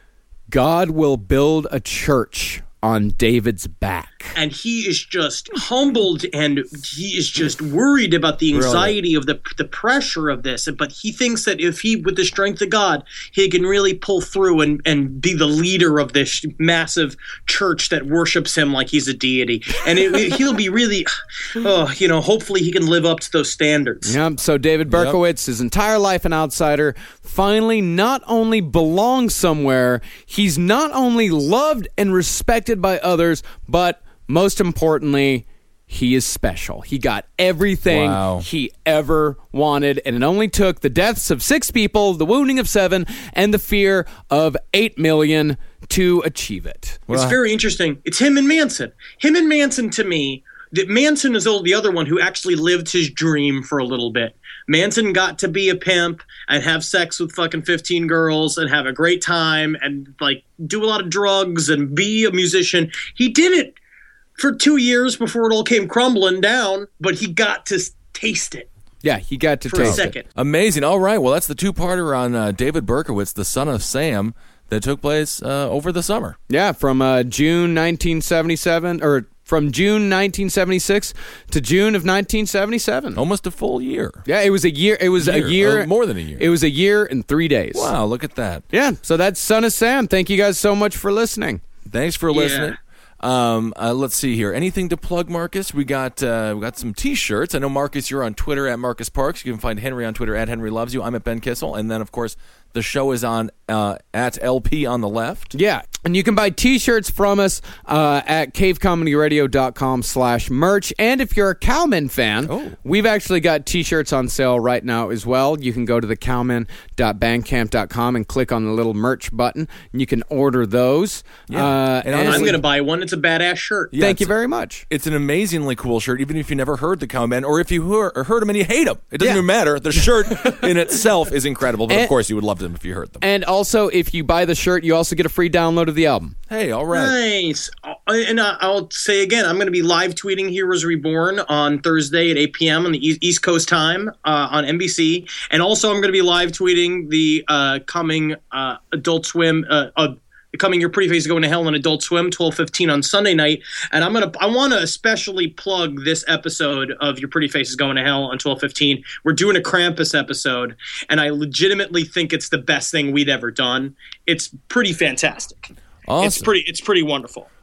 "God will build a church on David's back." And he is just humbled and he is just worried about the anxiety of the the pressure of this. But he thinks that if he, with the strength of God, he can really pull through and, and be the leader of this massive church that worships him like he's a deity. And it, it- he'll be really, oh, you know, hopefully he can live up to those standards. Yep. So David Berkowitz, his entire life an outsider, finally not only belongs somewhere, he's not only loved and respected by others, but most importantly, he is special. He got everything Wow. he ever wanted, and it only took the deaths of six people, the wounding of seven, and the fear of eight million to achieve it. It's very interesting. It's him and Manson. Him and Manson, to me, that Manson is the other one who actually lived his dream for a little bit. Manson got to be a pimp and have sex with fucking fifteen girls and have a great time and, like, do a lot of drugs and be a musician. He did it for two years before it all came crumbling down, but he got to s- taste it Yeah, he got to for a taste it. second. Amazing. All right. Well, that's the two-parter on uh, David Berkowitz, the Son of Sam, that took place uh, over the summer. Yeah, from uh, June nineteen seventy-seven, or from June nineteen seventy-six to June of nineteen seventy-seven. Almost a full year. Yeah, it was a year. It was Year. a year. Uh, more than a year. It was a year and three days. Wow, look at that. Yeah, so that's Son of Sam. Thank you guys so much for listening. Thanks for listening. Um, uh, let's see here. Anything to plug, Marcus? We got uh, we got some T-shirts. I know, Marcus, you're on Twitter at Marcus Parks. You can find Henry on Twitter at Henry Loves You. I'm at Ben Kissel, and then of course the show is on uh, at L P on the left. Yeah, and you can buy T-shirts from us uh, at cavecomedyradio.com slash merch. And if you're a Cowman fan, Oh. we've actually got T-shirts on sale right now as well. You can go to the cowman dot bandcamp dot com and click on the little merch button, and you can order those. Yeah. Uh, And and honestly- I'm going to buy one. It's a badass shirt. Yeah, thank you it's- very much. It's an amazingly cool shirt, even if you never heard the Cowmen, or if you heard, or heard them and you hate them. It doesn't Yeah. even matter. The shirt in itself is incredible, but And- of course you would love them if you heard them. And also, if you buy the shirt, you also get a free download of the album. Hey, all right. Nice. Uh, And uh, I'll say again, I'm going to be live tweeting Heroes Reborn on Thursday at eight p.m. on the East East Coast time uh, on N B C. And also, I'm going to be live tweeting the uh, coming uh, Adult Swim, uh, uh, coming Your Pretty Face is Going to Hell on Adult Swim, twelve fifteen on Sunday night. And I'm going to, I want to especially plug this episode of Your Pretty Face is Going to Hell on twelve fifteen. We're doing a Krampus episode, and I legitimately think it's the best thing we'd ever done. It's pretty fantastic. Awesome. It's pretty, it's pretty wonderful.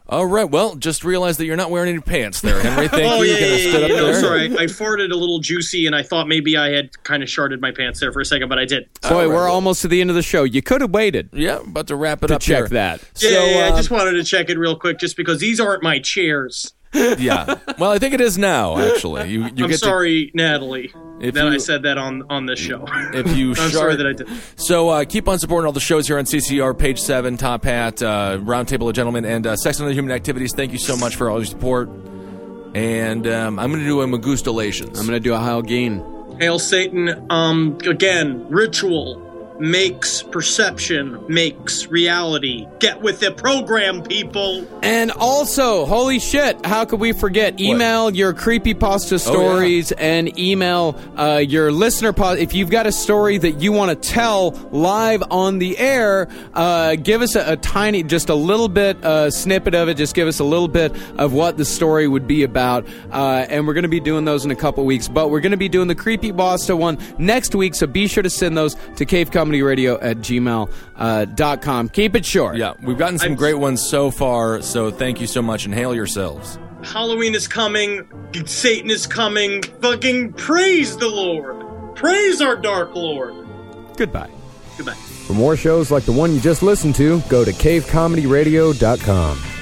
All right. Well, just realize that you're not wearing any pants there, Henry. Thank oh, you. yeah, You yeah, kinda yeah, stood yeah. up No, there. sorry. I farted a little juicy, and I thought maybe I had kind of sharded my pants there for a second, but I did. Boy, we're almost to the end of the show. You could have waited. Yeah, about to wrap it to up check here. that. Yeah, So, yeah, yeah, um, I just wanted to check it real quick, just because these aren't my chairs. Yeah. Well, I think it is now, actually. You, you I'm get sorry, Natalie, If that you- I said that on, on this show. To, if you I'm shard, sorry that I did. So uh, keep on supporting all the shows here on C C R, Page seven, Top Hat, uh, Roundtable of Gentlemen, and uh, Sex and Other Human Activities. Thank you so much for all your support. And um, I'm going to do a Magustalations. I'm going to do a Heil Geen. Hail Satan. Um, again, ritual makes perception, makes reality. Get with the program, people. And also, holy shit, how could we forget? Email your creepypasta stories Oh, and email uh, your listener pod. If you've got a story that you want to tell live on the air, uh, give us a, a tiny, just a little bit uh, snippet of it. Just give us a little bit of what the story would be about. Uh, and we're going to be doing those in a couple weeks. But we're going to be doing the creepypasta one next week. So be sure to send those to Cave Comedy Radio at gmail dot com. Keep it short. Yeah, we've gotten some I'm- great ones so far, so thank you so much, and hail yourselves. Halloween is coming. Satan is coming. Fucking praise the Lord. Praise our Dark Lord. Goodbye. Goodbye. For more shows like the one you just listened to, go to cave comedy radio dot com.